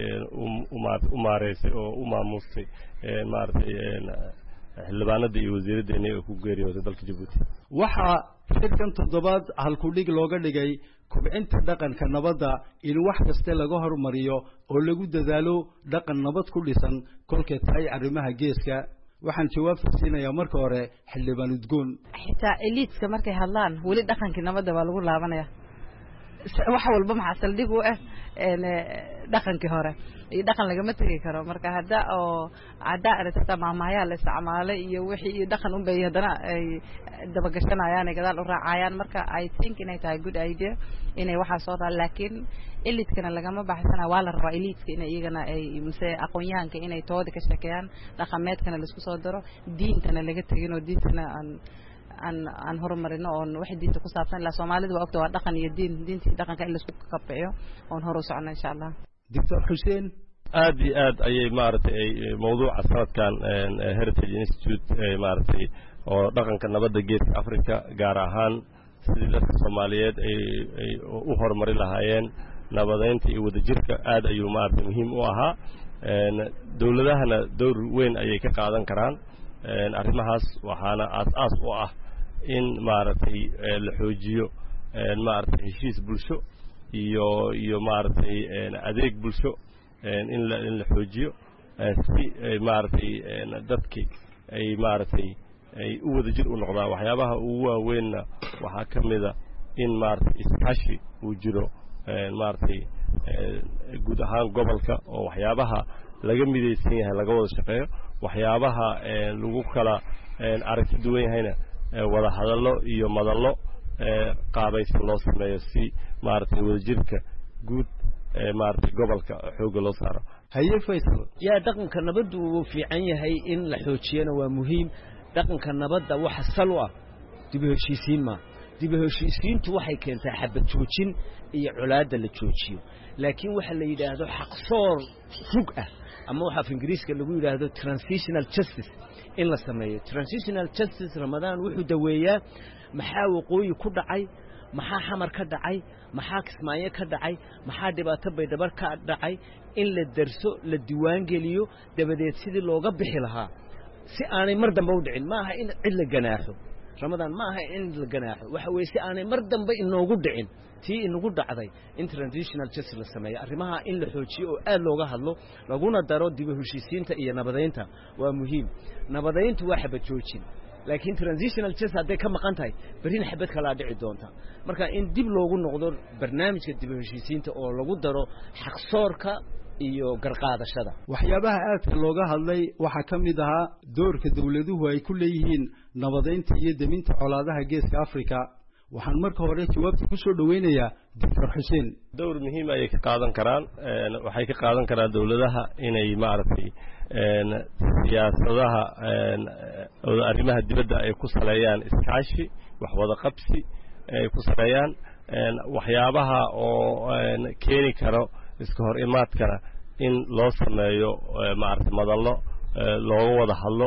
u maareysay oo u maamustay maartay xildhibaanada iyo wasiiradeena oo ku geeriyooday dalka Djibouti waxa shirkan toddobaad halku dhig looga dhigay kubcinta dhaqanka nabadda in wax kasta laga hormariyo oo lagu dadaalo dhaqan nabad ku dhisan kolka tahay arrimaha geeska waxaan jawaab siinayaa marka hore xildhibaan udgoon xitaa eliiska markay hadlaan wali dhaqankii nabadda waa lagu laabanaya wax walba maxaa saldhig u ah dhaqankii hore iyo dhaqan lagama tagi karo marka hadda aragtida maamaayaa la isticmaalay iyo wixii dhaqan u bay hadana ay dabagashanayaan ay gadaal u raacayaan marka I think inay tahay good idea inay waxa soo daa laakiin elite-kana lagama baxsana waa la rabaa elite-ka inay iyagana ay mise aqoonyahanka inay tooda ka shaqeeyaan dhaqameedkana la isku soo daro diintana laga tagin oo diintana aan horumarino oo wax diinta ku saabsan la Soomaalidu waa ogtaa waa dhaqan iyo diintii dhaqanka in la isku kabciyo oo hore u socno insha Allah Dr. Hussein aad ayay maartay mawduuca sanadkan Heritage Institute maartay oo dhaqanka nabadda geeska Afrika gaar ahaan sidii dadka Soomaaliyeed ay u horumari lahaayeen nabadeynta iyo wadajirka aad ayuu maartay muhiim u ahaa dawladahana door weyn ayay ka qaadan karaan arrimahaas waxaana aas u ah in maartay la xoojiyo maartay heshiis bulsho iyo maartay adeeg bulsho in la xoojiyo si maartay dadkii ay maartay ay u wadajir u noqdaan waxyaabaha ugu waaweynna waxaa ka mid ah in maartay iskaashi uu jiro maartay guud ahaan gobolka oo waxyaabaha laga midaysan yahay laga wada shaqeeyo waxyaabaha lagu kala aragti duwan yahayna wada hadallo iyo madallo qaabaysan loo sameeyo si maartay wadajirka guud maartay gobolka xooga loo saaro haye Faysal yaa dhaqanka nabaddu uu fiican yahay in la xoojiyana waa muhiim dhaqanka nabadda waxa sal u ah dib u heshiisiin dib u heshiisiintu waxay keentaa xabad joojin iyo colaadda la joojiyo laakiin waxa la yiraahdo xaqsoor fog ah ama waxa af Ingiriiska lagu yiraahdo transitional justice in la sameeyo transitional justice Ramadan wuxuu daweeyaa maxaa waqooyi ku dhacay maxaa xamar ka dhacay maxaa kismaayo ka dhacay maxaa dhibaato baydhabar ka dhacay in la darso la diiwaan geliyo dabadeed sidii looga bixi lahaa si aanay mar dambe u dhicin maaha in cid la ganaaxo Ramadan maaha in la ganaaxo waxa weeye si aanay mar dambe inoogu dhicin tii inagu dhacday in transitional justice la sameeyo arrimaha in la xoojiyo oo aad looga hadlo laguna daro dib u heshiisiinta iyo nabadeynta waa muhiim nabadeyntu waa xabad joojin laakiin transitional justice hadday ka maqan tahay barin xabad kala dhici doonta marka in dib loogu noqdo barnaamijka dib u heshiisiinta oo lagu daro xaqsoorka iyo garqaadashada waxyaabaha aadka looga hadlay waxa ka mid ahaa doorka dawladuhu ay ku leeyihiin nabadeynta iyo deminta colaadaha geeska Afrika waxaan marka hore jawaabta ku soo dhaweynayaa Dr. Hussein door muhiim ay ka qaadan karaan waxay ka qaadan karaan dawladaha inay maartay siyaasadaha arrimaha dibadda ay ku saleeyaan iskaashi wax wada qabsi ay ku saleeyaan waxyaabaha oo keeni karo iska hor imaadkana in loo sameeyo maaragtay madallo looga wada hadlo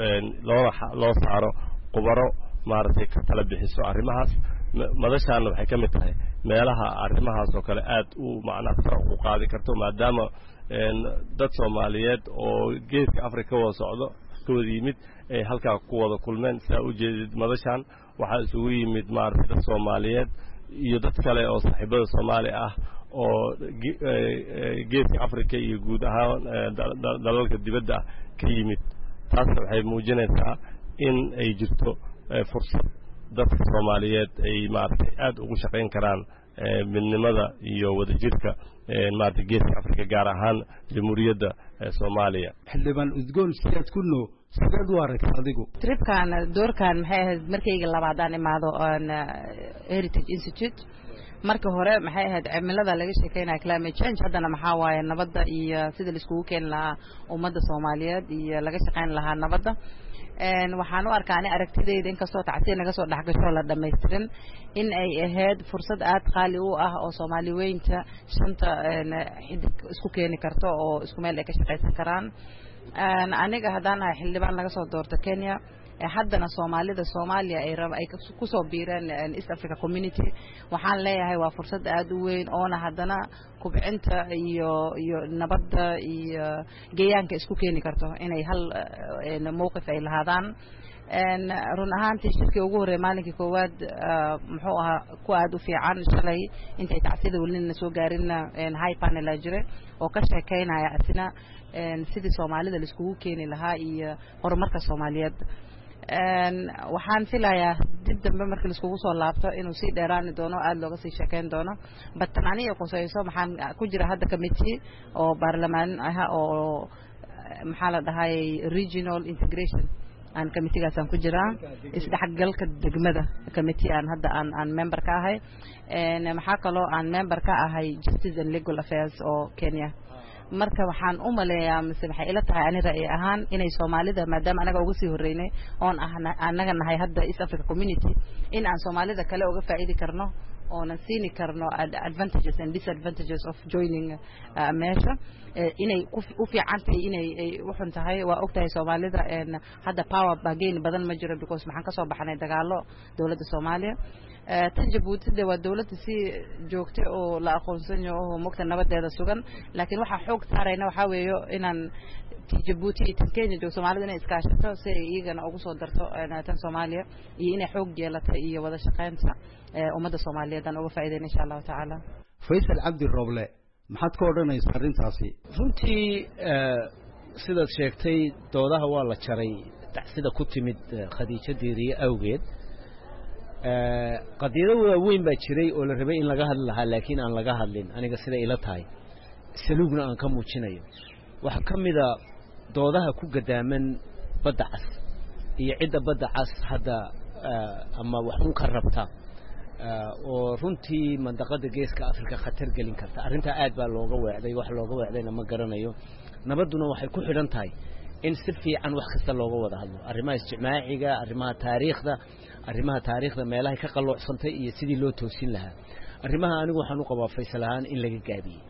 loo saaro qubaro maaragtay ka tala bixiso arrimahaas madashaana waxay ka mid tahay meelaha arrimahaas oo kale aad u macnaha sar u qaadi karto maadaama dad Soomaaliyeed oo geeska Afrika wada socdo ka wada yimid ay halkaa ku wada kulmeen saa u jeedid madashaan waxaa isugu yimid maaragtay dad Soomaaliyeed iyo dad kale oo saaxiibada Soomaali ah oo geeska Afrika iyo guud ahaan dalalka dibadda ka yimid taas waxay muujinaysaa in ay jirto fursad dadka Soomaaliyeed ay maaragtay aad ugu shaqayn karaan midnimada iyo wadajirka maaragtay geeska Afrika gaar ahaan jamhuuriyadda Soomaaliya xildhibaan udgoon siyaad kunno sidaad u aragtaa adigu tripkan doorkan maxay ahayd markayga labaadaan imaado Heritage Institute marka hore maxay ahayd cimilada laga sheekeynaa climate change haddana maxaa waaye nabadda iyo sida la iskugu keen lahaa ummadda Soomaaliyeed iyo laga shaqayn lahaa nabadda waxaan u arkaa aragtidayda inkastoo tacsiin naga soo dhaxgasho la dhameystirin in ay ahayd fursad aad qaali u ah oo Soomaali weynta shanta xidig isku keeni karto oo isku meel ay ka shaqaysan karaan aniga haddaan ahay xildhibaan laga soo doorto Kenya haddana Soomaalida Soomaaliya ay ku soo biireen East Africa Community waxaan leeyahay waa fursad aad u weyn oo haddana kubcinta iyo nabadda iyo geeyaanka isku keeni karto inay hal mowqif ay lahaadaan run ahaantii shirkii ugu horeeyay maalinkii koowaad muxuu ahaa ku aad u fiican shalay intay tacsiida welina soo gaarin high panel jire oo ka sheekeynaya asina sidii Soomaalida la iskugu keeni lahaa iyo horumarka Soomaaliyeed waxaan filayaa dib dambe markii la iskugu soo laabto inuu si dheeraan doono aad looga sii sheekeyn doono batanaaniyo qosayso maxaan ku jira hadda committee oo baarlamaan ah oo maxaa la dhahay regional integration aan committee-gaasan ku jiraa isdhexgalka degmada committee aan hadda aan member ka ahay maxaa kaloo aan member ka ahay justice and legal affairs oo Kenya marka waxaan u maleeyaa mise waxay ila tahay ani ra'yi ahaan inay Soomaalida maadaama anaga uga sii horeynay oon anaga nahay hadda East Africa Community in aan Soomaalida kale uga faa'iidi karno oo aan siini karno advantages and disadvantages of joining meesha inay u fiicantay inay wuxun tahay waa ogtahay Soomaalida hadda power bargain badan ma jiro because maxaan ka soo baxnay dagaalo dawladda Soomaaliya Djibouti waa dawladda si joogtay oo la aqoonsan yahay oo mugta nabadeeda sugan laakiin waxa xoog saarayna waxa weeyo inaan Djibouti iyo Kenya joog Soomaalida inay iskaashato si ay iyagana ugu soo darto tan Soomaaliya iyo inay xoog yeelato iyo wada shaqaynta ummadda Soomaaliyeed aan uga faa'iideyno insha Allah taala Faysal Cabdi Roble maxaad ka odhanaysaa arrintaasi runtii sidaad sheegtay doodaha waa la jaray sida ku timid Khadiija Diiriye awgeed qadiyado waaweyn baa jiray oo la rabay in laga hadli lahaa laakiin aan laga hadlin aniga sida ila tahay saluugna aan ka muujinayo waxa kamida doodaha ku gadaaman badda cas iyo cidda badda cas hadda ama waxun ka rabta oo runtii mandaqada geeska Afrika khatar gelin karta arinta aad baa looga weecday wax looga weecdayna ma garanayo nabaduna waxay ku xidhan tahay in si fiican wax kasta looga wada hadlo arrimaha ijtimaaciga arrimaha taariikhda meelaha ka qaloocsantay iyo sidii loo toosin lahaa arrimaha anigu waxaan u qabaa Faysal ahaan in laga gaabiyo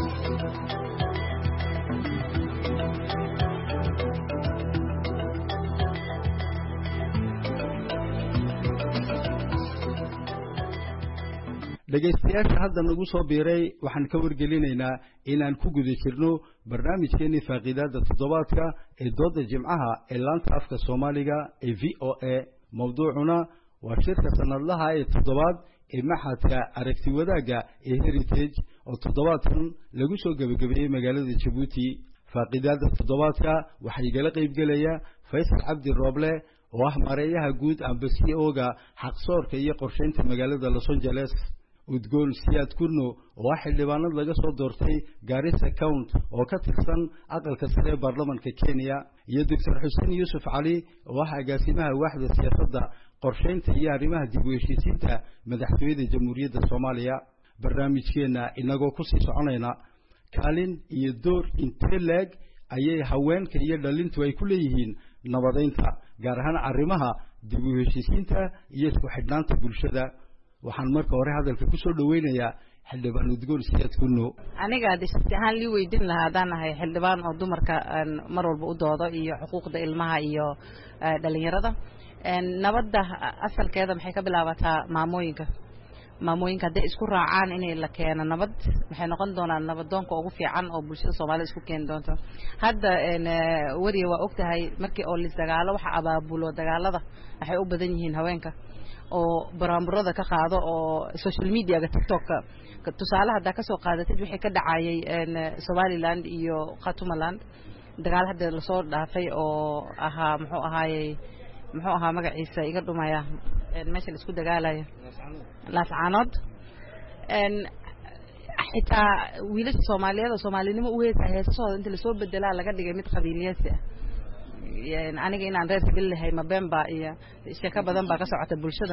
dhageystayaasha hadda nagu soo biiray waxaan ka wargelinaynaa inaan ku guda jirno barnaamijkeennii faaqiidaada toddobaadka ee dooda jimcaha ee laanta afka Soomaaliga ee VOA mawduucuna waa shirka sanadlaha ee toddobaad ee maxadka aragti wadaagga ee Heritage oo toddobaadkan lagu soo gabagabeeyay magaalada Djibouti faaqiidaada toddobaadka waxay igala qaybgelaya Faysal Cabdi Roble oo ah mareeyaha guud ambassador-ga xaqsoorka iyo qorsheynta magaalada Los Angeles udgoon siyaad kunno oo xildhibaanad laga soo doortay Garissa County oo ka tirsan aqalka sare ee baarlamaanka Kenya iyo Dr. Xuseen Yusuf Cali oo ah agaasimaha waaxda siyaasadda qorsheynta iyo arrimaha dib u heshiisiinta madaxtooyada Jamhuuriyadda Soomaaliya barnaamijkeena inagoo ku sii soconayna kaalin iyo door intee leeg ayay haweenka iyo dhalintu ay ku leeyihiin nabadeynta gaar ahaan arrimaha dib u heshiisiinta iyo isku xidhnaanta bulshada waxaan marka hore hadalka ku soo dhaweynayaa xildhibaan udgoon siyaad kunno aniga dhishti ahaan lii weydiin lahaa haddaan ahay xildhibaan oo dumarka mar walba u doodo iyo xuquuqda ilmaha iyo dhalinyarada nabadda asalkeeda maxay ka bilaabataa maamooyinka hadday isku raacaan inay la keeno nabad waxay noqon doonaan nabadoonka ugu fiican oo bulshada Soomaalida isku keen doonto hadda wariye waa ogtahay markii oo lis dagaalo waxa abaabulo dagaalada waxay u badan yihiin haweenka oo baraamburada ka qaado oo social media ga TikTok tusaale hadda ka soo qaadatay wixii ka dhacayay Somaliland iyo Khartoumland dagaal hadda la soo dhaafay oo muxuu ahaa magaciisa iga dhumaya meesha la isku dagaalayo laascaanood xitaa wiilasha Soomaaliyeed oo Soomaalinimo u heesasooda inta la soo bedelaa laga dhigay mid qabiiliyaysi aniga inaan reer billahay Mabemba iyo sheeka badan baa ka socota bulshada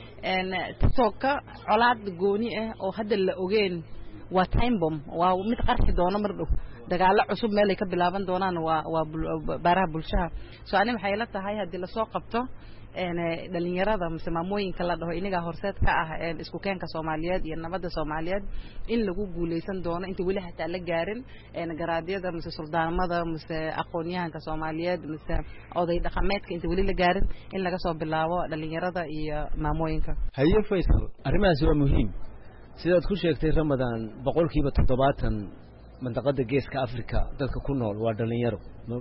TikTok colaad gooni ah oo hadda la ogeen waa time bomb waa mid qarxi doona mar dhow dagaal cusub meel ay ka bilaaban doonaan waa baraha bulshada soo ani waxay la tahay hadii la soo qabto dhalinyarada maamooyinka la dhaho inaga horseed ka ah isku keenka Soomaaliyeed iyo nabadda Soomaaliyeed in lagu guuleysan doono inta wali hataa la gaarin garaadiyada suldaanimada aqoonyahanka Soomaaliyeed oday dhaqameedka inta wali la gaarin in laga soo bilaabo dhalinyarada iyo maamooyinka haye Faysal arrimahaas waa muhiim sidaad ku sheegtay Ramadan 70% mandaqada geeska Afrika dadka ku nool waa dhalinyaro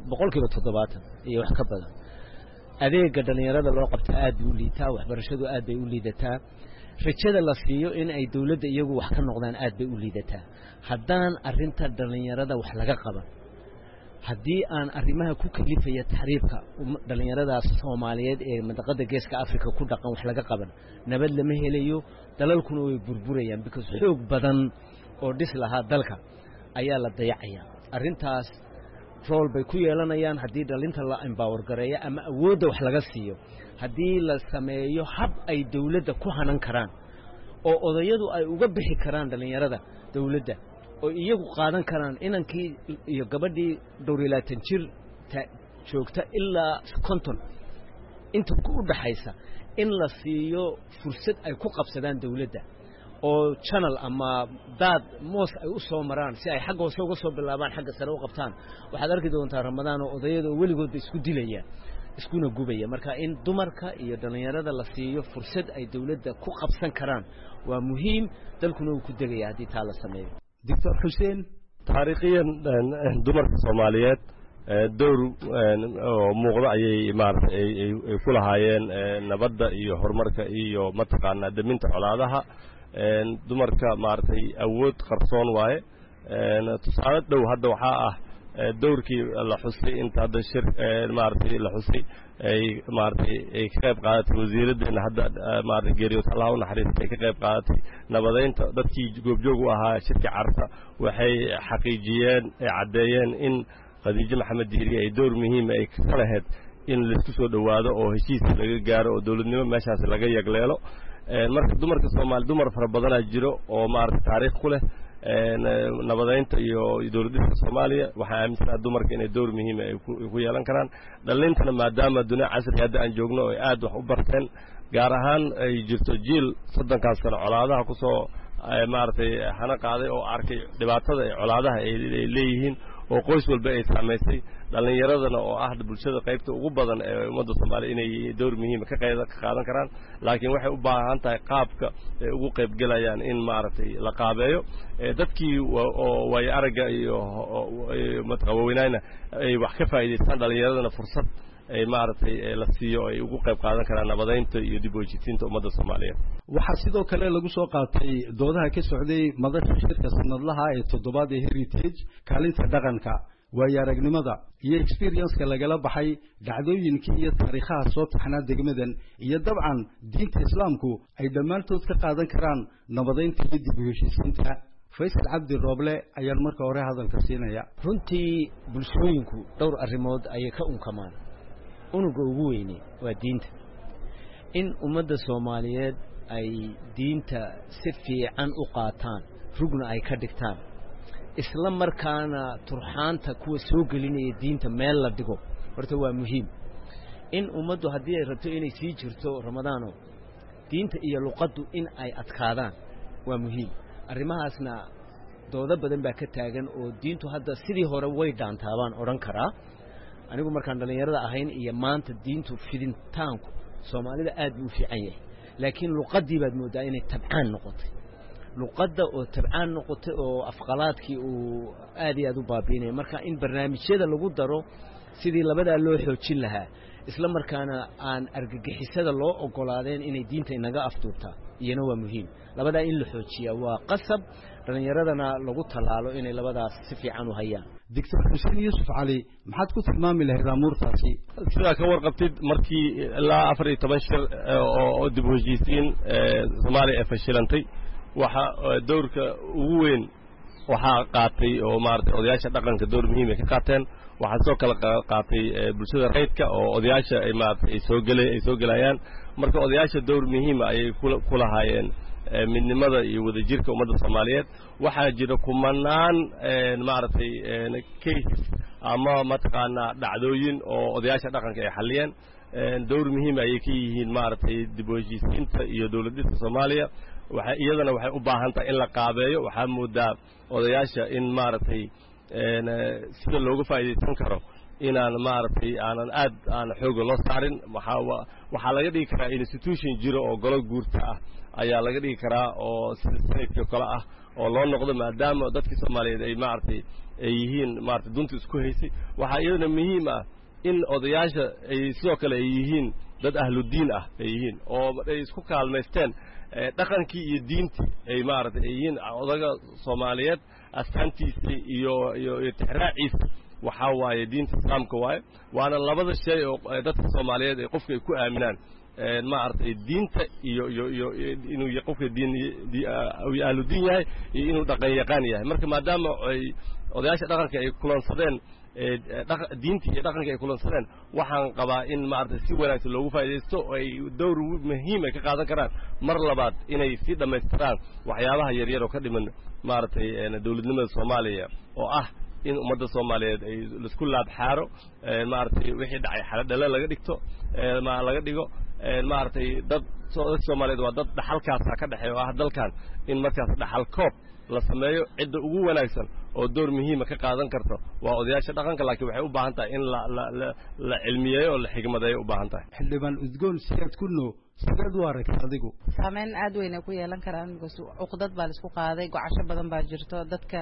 70% iyo wax ka badan adeega dhalinyarada loo qabto aad u liitaa waxbarashadu aad bay u liidataa rajada la siiyo in ay dawladda iyagu wax ka noqdaan aad bay u liidataa haddaan arinta dhalinyarada wax laga qaban haddii aan arrimaha ku kalifaya taxriibka dhalinyarada Soomaaliyeed ee mandaqada geeska Afrika ku dhaqan wax laga qaban nabad lama helayo dalalkuna way burburayaan because xoog badan oo dhis lahaa dalka ayaa la dayacaya arintaas role bay ku yeelanayaan hadii dhalinta la empower gareeyo ama awoodda wax laga siiyo hadii la sameeyo hab ay dawladda ku hanan karaan oo odayadu ay uga bixi karaan dhalinyarada dawladda oo iyagu qaadan karaan inankii iyo gabadhii dhowrilaatan jir joogta ilaa 50 inta ku dhaxaysa in la siiyo fursad ay ku qabsadaan dawladda oo channel ama dad moos ay u soo maraan si ay xagga hoose uga soo bilaabaan xagga sare u qabtaan waxaad arki doontaa Ramadaan oo odayada weligood isku dilaya iskuna gubaya marka in dumarka iyo dhalinyarada la siiyo fursad ay dawladda ku qabsan karaan waa muhiim dalkuna uu ku degaya hadii taa la sameeyo Dr. Hussein taariikhiyan dumarka Soomaaliyeed door muuqda ayay maartay ay ku lahaayeen nabadda iyo horumarka iyo mataqaana daminta colaadaha dumarka maartay awood qarsoon waaye tusaale dhow hadda waxa ah doorkii la xusay inta hadda shir maartay la xusay ay maartay ay ka qayb qaadatay wasiiraddeena hadda maartay geeriyood Allah u naxariistay ka qayb qaadatay nabadeynta dadkii goobjoog u ahaa shirka carta waxay xaqiijiyeen cadeeyeen in Khadiija Maxamed Diiri ay door muhiim ah ay ka lahayd in la isku soo dhawaado oo heshiis laga gaaro oo dawladnimo meeshaas laga yagleelo marka dumarka Soomaali dumar fara badan jiro oo maartay taariikh ku leh nabadeynta iyo dawladda Soomaaliya waxa aaminsan dumarka inay door muhiim ah ku yeelan karaan dhalintana maadaama dunia casri hadda aan joogno oo aad wax u barteen gaar ahaan ay jirto jiil 30 sano colaadaha ku soo maartay xana qaaday oo arkay dhibaatada ay colaadaha ay leeyihiin oo qoys walba ay saameysay dhalinyaradana oo ah bulshada qaybta ugu badan ee ummadda Soomaaliyeed inay door muhiim ka qaadan karaan laakiin waxay u baahan tahay qaabka ay ugu qayb galayaan in maartay la qaabeeyo dadkii oo way araga iyo matqaweynayna ay wax ka faa'iideystaan dhalinyaradana fursad ay maartay la siiyo ay ugu qayb qaadan karaan nabadeynta iyo dib u heshiisiinta ummadda Soomaaliyeed waxa sidoo kale lagu soo qaatay doodaha ka socday madasha shirka sanadlaha ee toddobaad ee heritage kaalinta dhaqanka way aragnimada iyo experience-ka lagala baxay dhacdooyinkii iyo taariikhaha soo taxnaa degmadan iyo dabcan diinta islaamku ay dhammaantood ka qaadan karaan nabadeynta iyo dib u heshiisiinta Faysal Cabdi Rooble ayaan marka hore hadalka siinaya runtii bulshooyinku dhowr arrimood ay ka unkamaan unuga ugu weynay waa diinta in ummadda Soomaaliyeed ay diinta si fiican u qaataan rugna ay ka dhigtaan isla markaana turxaanta kuwa soo gelinaya diinta meel la dhigo horta waa muhiim in ummaddu haddii ay rabto inay sii jirto ramadaano diinta iyo luqaddu in ay adkaadaan waa muhiim arrimahaasna doodo badan baa ka taagan oo diintu hadda sidii hore way dhaantaabaan odhan karaa anigu markaan dhallinyarada ahayn iyo maanta diintu fidintaanku soomaalida aad buu u fiican yahay laakiin luqaddii baad mooddaa inay tabcaan noqotay luqadda oo tabcaan noqotay oo afqalaadkii uu aad iyo aad u baabiinaya marka in barnaamijyada lagu daro sidii labadaa loo xoojin lahaa isla markaana aan argagixisada loo ogolaadeen inay diinta inaga afduubtaa iyana waa muhiim labadaa in la xoojiyaa waa qasab dhallinyaradana lagu tallaalo inay labadaas si fiican u hayaan doctor xuseen yuusuf cali maxaad ku tilmaami lahayd amuurtaasi sidaa ka warqabtid markii ilaa 14 shir oo dib u heshiisiin Soomaaliya ay fashilantay waxa dowrka ugu weyn waxaa qaatay oo maartay odayaasha dhaqanka door muhiim ah ka qaateen waxaa soo kala qaatay bulshada rayidka oo odayaasha ay maartay soo galayaan marka odayaasha door muhiim ah ay ku lahaayeen midnimada iyo wadajirka ummadda Soomaaliyeed waxaa jira kumanaan maartay cases ama mataqaana dhacdooyin oo odayaasha dhaqanka ay xaliyeen door muhiim ah ay ka yihiin maartay dib u heshiisiinta iyo dawladda Soomaaliya iyadana waxay u baahan tahay in la qaabeeyo waxaa moodaa odayaasha in maartay sida looga faa'iideysan karo inaan maartay aan xoog loo saarin waxa laga dhigi karaa institution jiro oo golo guurta ah ayaa laga dhigi karaa oo sida kale ah oo loo noqdo maadaama dadka Soomaaliyeed ay maartay ay yihiin maartay dunta isku haysay waxa iyadana muhiim ah in odayaasha ay sidoo kale ay yihiin dad ahlu diin ah ay yihiin oo ay isku kaalmeysteen dhaqankii iyo diintii ay maartay ay yihiin odaga Soomaaliyeed astaantiisa iyo tixraaciisa waxa waaye diinta islaamka waaye waana labada shay oo dadka Soomaaliyeed ay qofka ku aaminaan maartay diinta iyo inuu qofka diin ahlu diin yahay iyo inuu dhaqan yaqaan yahay marka maadaama ay odayaasha dhaqanka ay kulansadeen diinta iyo dhaqanka ay kulansadeen waxaan qabaa in maartay si wanaagsan loogu faa'iideysto ay door muhiim ah ka qaadan karaan mar labaad inay si dhameystiraan waxyaabaha yaryar oo ka dhiman maartay dawladnimada Soomaaliya oo ah in ummadda Soomaaliyeed ay isku laab xaaro maartay wixii dhacay xaladala laga dhigto laga dhigo maartay dad Soomaaliyeed waa dad dhaxalkaas ka dhaxeeyo ah dalkan in markaas dhaxal koob la sameeyo cid ugu wanaagsan oo door muhiim ah ka qaadan karto waa odayaasha dhaqanka laakiin waxay u baahan tahay in la cilmiyeeyo oo la xigmadeeyo u baahan tahay xildhibaan udgoon siyaad kunno sidaad u aragtay adigu saameyn aad weyn ay ku yeelan karaan uqdad baa la isku qaaday gocasho badan baa jirto dadka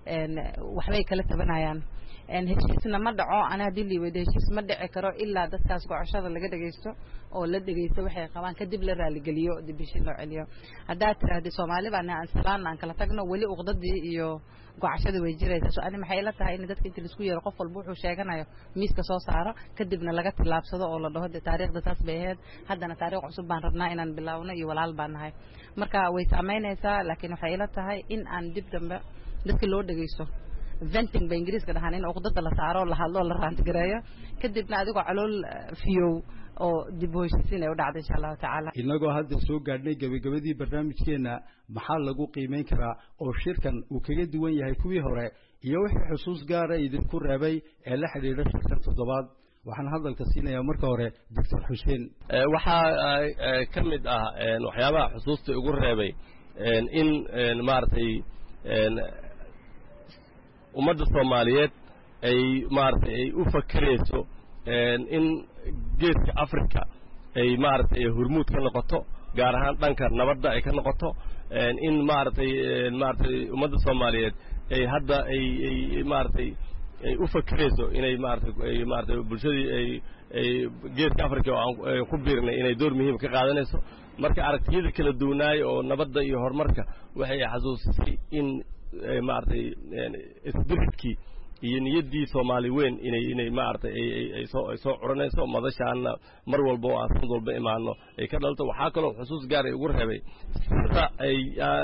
waxbay kala tabanayaan heshiisna ma dhaco ana hadii liiwada heshiis ma dhici karo ilaa dadkaas gocashada laga dhageysto oo la dhageysto waxay qabaan kadib la raali galiyo dib bishin loo celiyo hadaa tiraahdo Soomaali baan aan salaan aan kala tagno wali uqdadii iyo gocashada way jiraysaa soo ani maxay la tahay in dadka inta la isku yeero qof walba wuxuu sheeganayo miiska soo saaro kadibna laga tilaabsado oo la dhaho taariikhda taas bay ahayd haddana taariikh cusub baan rabnaa inaan bilaawno iyo walaal baan nahay marka way saameynaysaa laakiin waxay la tahay in aan dib dambe dadka loo dhageysto venting ba ingiriiska dhahaan in uqdada la saaro la hadlo la raantigareeyo kadibna adigoo calool fiyow oo dib u heshiisiin ay u dhacdo insha Allah taala inagoo hadda soo gaadhnay gabagabadii barnaamijkeena maxaa lagu qiimeyn karaa oo shirkan uu kaga duwan yahay kuwii hore iyo wixii xusuus gaar ah idinku reebay ee la xiriira shirkan toddobaad waxaan hadalka siinayaa marka hore doctor xuseen waxa ka mid ah waxyaabaha xusuusta ugu reebay in maartay ummadda Soomaaliyeed ay maartay ay u fakareyso in geeska Afrika ay maartay hormuud ka noqoto gaar ahaan dhanka nabadda ay ka noqoto in maartay ummadda Soomaaliyeed ay hadda ay maartay ay u fakareyso inay maartay bulshadii ay geeska Afrika oo ku biirnay inay door muhiim ka qaadanayso marka aragtiyada kala duwanaay oo nabadda iyo horumarka waxay xasuusisay in maartay isbiridkii iyo niyaddii Soomaali weyn inay maartay ay soo curanayso madashaana mar walba oo aan walba imaano ay ka dhalto waxa kale oo xusuus gaar ah ugu reebay sida ay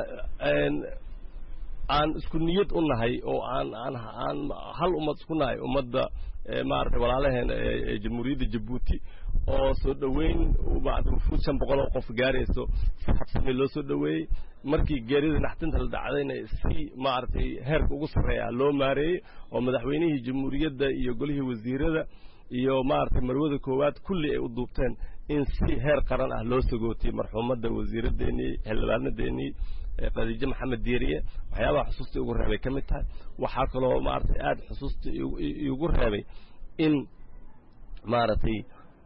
aan isku niyad u nahay oo aan hal ummad isku nahay ummadda maartay walaalaheen jamhuuriyadda Djibouti oo soo dhaweyn baad 500 qof gaarayso xabsami loo soo dhaweeyay markii geerida naxtinta la dhacdayna si maartay heerka ugu sareeya loo maareeyay oo madaxweynihii jamhuuriyadda iyo golihii wasiirada iyo maaragtay marwada koowaad kulli ay u duubteen in si heer qaran ah loo sagootiyey marxuumadda wasiiradeennii xildhibaanadeennii khadiijo maxamed diiriye waxyaabaha xusuusta ugu reebay ka mid tahay waxaa kaloo maaragtay aada xusuusta igu reebay in maaragtay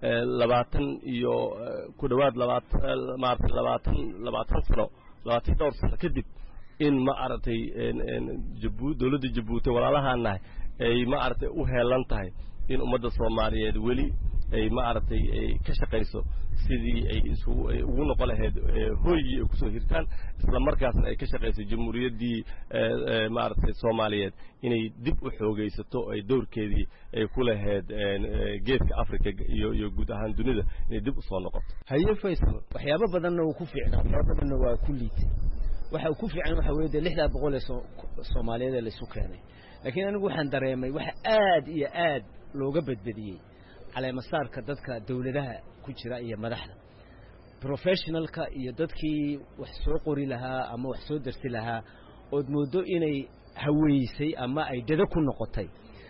20 iyo ku dhawaad 20 maaragtay 20 sano 20 sano kadib in maaragtay dowladda Jabuuti walaalahaanahay ay maaragtay u heelan tahay in ummadda Soomaaliyeed weli ay maaragtay ay ka shaqeyso sidii ay ugu noqon lahayd hooyigii ay kusoo hirtaan isla markaasna ay ka shaqeyso jamhuuriyaddii maaragtay Soomaaliyeed inay dib u xoogaysato ay doorkeedii ay ku lahayd geeska Afrika iyo guud ahaan dunida inay dib u soo noqoto haye Faysal waxyaabo badanna uu ku fiicnaa waxyaabo badanna waa ku liitay waxa uu ku fiican waxa weeye 600 ee Soomaaliyeed la isu keenay laakiin anigu waxaan dareemay waxa aad iyo aad looga badbadiyay caleemasaarka dadka dawladaha ku jira iyo madaxda professionalka iyo dadkii wax soo qori lahaa ama wax soo darsi lahaa oo moodo inay haweysay ama ay dada ku noqotay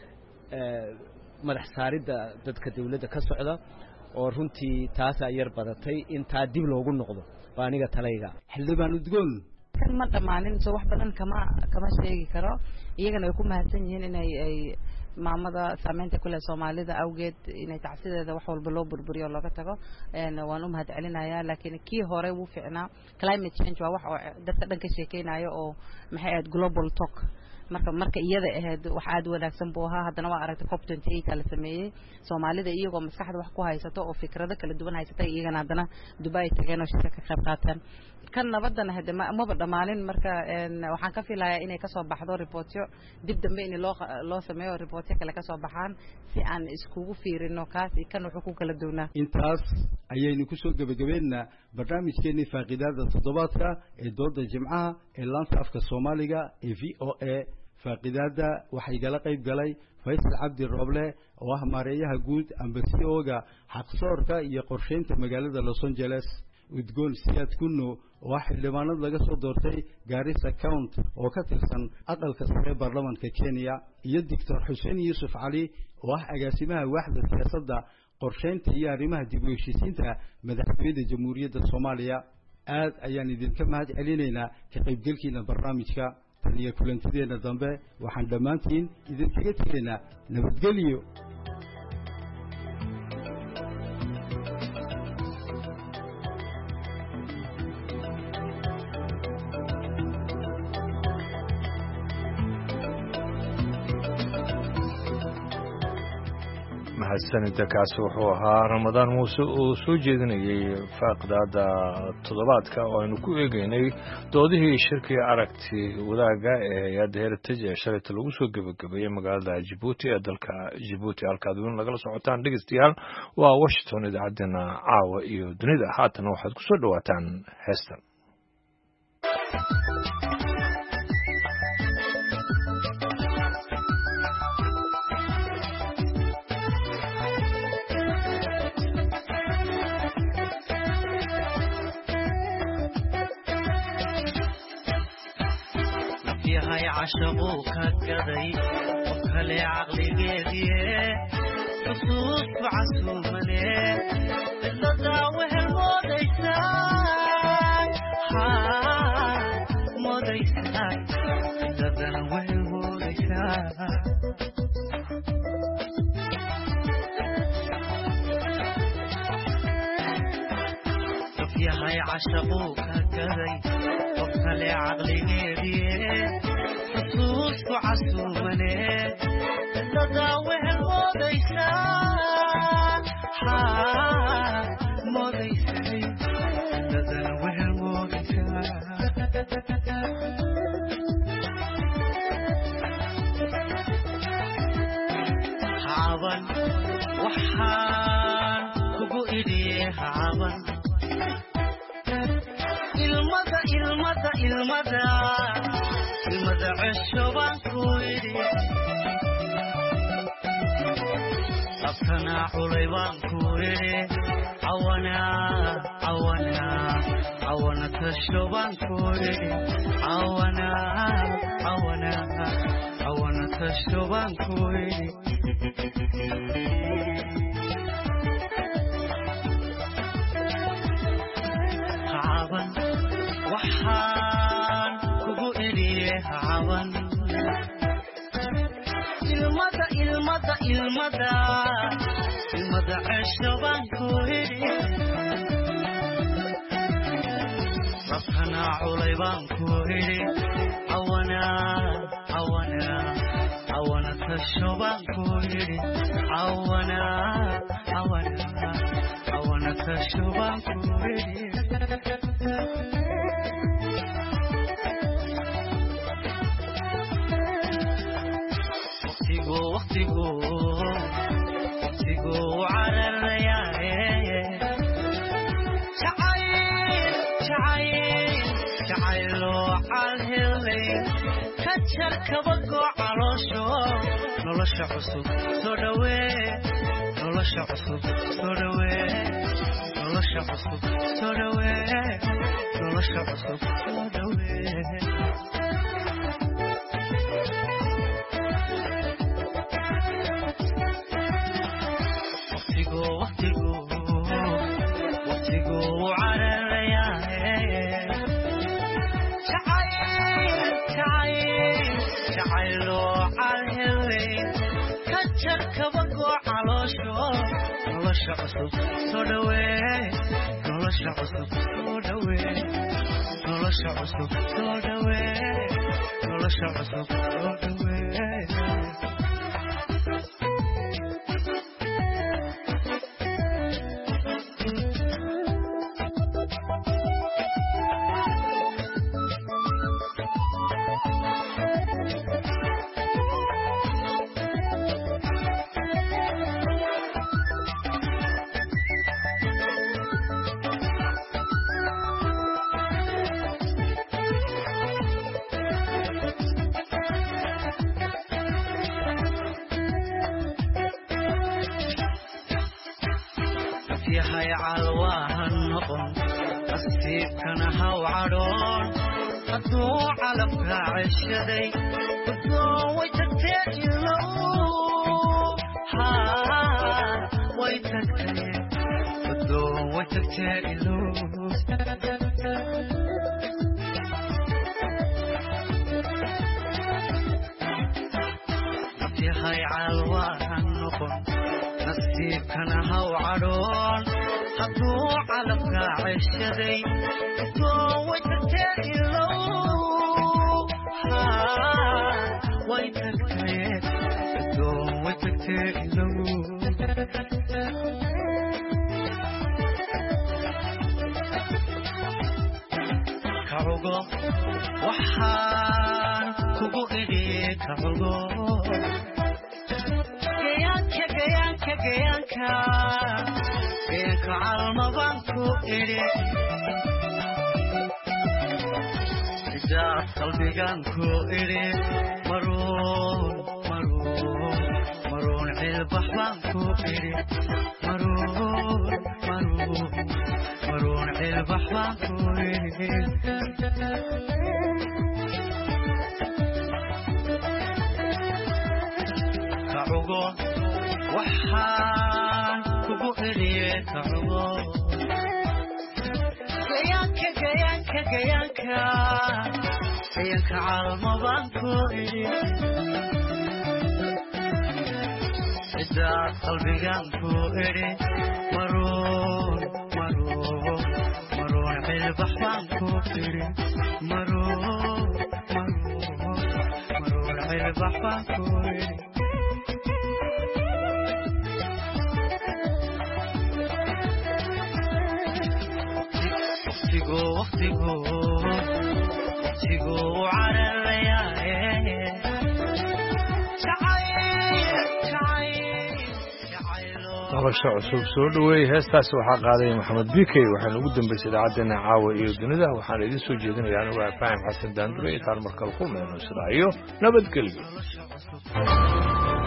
madax saaridda dadka dawladda ka socda oo runtii taas ay yar badatay in taa dib loogu noqdo baa aniga talayga xildhibaan udgoon ma dhamaanin soo wax badan kama sheegi karo iyagana way ku mahadsan yihiin inay maamada saameynta kule Soomaalida awgeed inay tacsideeda wax walba loo burburiyo looga tago waan u mahad celinayaa laakiin kii hore wuu fiicnaa climate change waa wax dadka dhanka sheekeynayo oo maxay aad global talk marka iyada ahayd wax aad wanaagsan buu ahaa haddana waa aragtay COP28 la sameeyay Soomaalida iyagoo maskaxda wax ku haysato oo fikrado kala duwan haysatay iyagana haddana Dubai tageen oo shirka ka qayb qaataan kan nabadana hadda ma dhamaanin marka waxaan ka filayaa inay ka soo baxdo reportyo dib dambe in loo sameeyo reportyo kale ka soo baxaan si aan iskugu fiirino kaas kan wuxuu ku kala doonaa intaas ayaynu ku soo gabagabeynaa barnaamijkeennii faaqidaada toddobaadka ee dooda jimcaha ee laanta afka Soomaaliga ee VOA faaqidaada waxay gala qayb galay Faysal Cabdi Roble oo ah maareeyaha guud ambassadorka xaqsoorka iyo qorsheynta magaalada Los Angeles udgoon siyaad kunno oo xildhibaanad laga soo doortay Garissa County oo ka tirsan aqalka sare baarlamaanka Kenya iyo Dr. Xuseen Yuusuf Ali oo ah agaasimaha waaxda siyaasadda qorsheynta iyo arrimaha dib u heshiisiinta madaxweynaha Jamhuuriyadda Soomaaliya aad ayaan idinka mahad celinaynaa ka qaybgalkiina barnaamijka taliya kulantideena dambe waxaan dhamaantiin idinkaga tegaynaa nabadgelyo mahadsanida kaasi wuxuu ahaa Ramadaan Muuse oo soo jeedinayay faaqidaada toddobaadka oo aynu ku eegaynay doodihii shirkiga aragti wadaaga ee hay'adda Heritage ee shalayta lagu soo gabagabeeyay magaalada Djibouti ee dalka Djibouti halkaad weyn nagala socotaan dhegeystayaal waa Washington idaacaddeena caawa iyo dunida haatan waxaad ku soo dhawaataan heestan عشقوك كذي وكلي عقلي جديه خصوص بعصومني إلا داوه الموديسان موديسان إلا داوه الموديسان يا هاي عشقوك كذي وكلي عقلي جديه خصوص وعصومني إلا داوه الموديسان موديسان إلا داوه الموديسان عابن وحان كبو إيديه عابن المدى عشبان كويدي أصنع حليبان كويدي عوانا تشبان كويدي عوانا تشبان كويدي caban ilmada cesho baan ku idhi rabkanaa culay baan ku idhi cawana tasho baan ku idhi cawana tasho baan ku idhi waqtigu cararayaaye jacayloo calhelay ka jar kabagoo caloosho nolosha cusub soo dhawee nolosha cusub soo dhawee nolosha cusub soo dhawee nolosha cusub soo dhawee nolosha cusub soo dhawee nolosha cusub soo dhawee nolosha cusub soo dhawee nolosha cusub soo dhawee yahay calwaahan noqon nasiibkana haw cadhoon hadduu calabka ceshaday udoo way tagtee ilow way tagtee udoo way tagtee ilow yahay calwaahan noqon nasiibkana haw cadhoon hadduu calabka ceshaday udoo way tagtee ilow way tagtee udoo way tagtee ilow kacugo waxaan kugu idhi kacugo gayaanka calma baan ku idhi idaad qalbigaan ku idhi maruun cilbax baan ku idhi maruun cilbax baan ku idhi kacugo waxaan kugu idhiye kacugo gayaanka calma baan ku idhi cidaad qalbigaan ku idhi maruun cilbax baan ku idhi maruun cilbax baan ku idhi waqtigu cararayaaye nolosha cusub soo dhaweey heestaasi waxaa qaaday maxamed bikey waxaana ugu dambaysay idaacaddeenna caawa iyo dunida waxaana idiin soo jeedinaya anigu ibraahim xasan daandure intaan markale kulmayno sidaa iyo nabadgelyo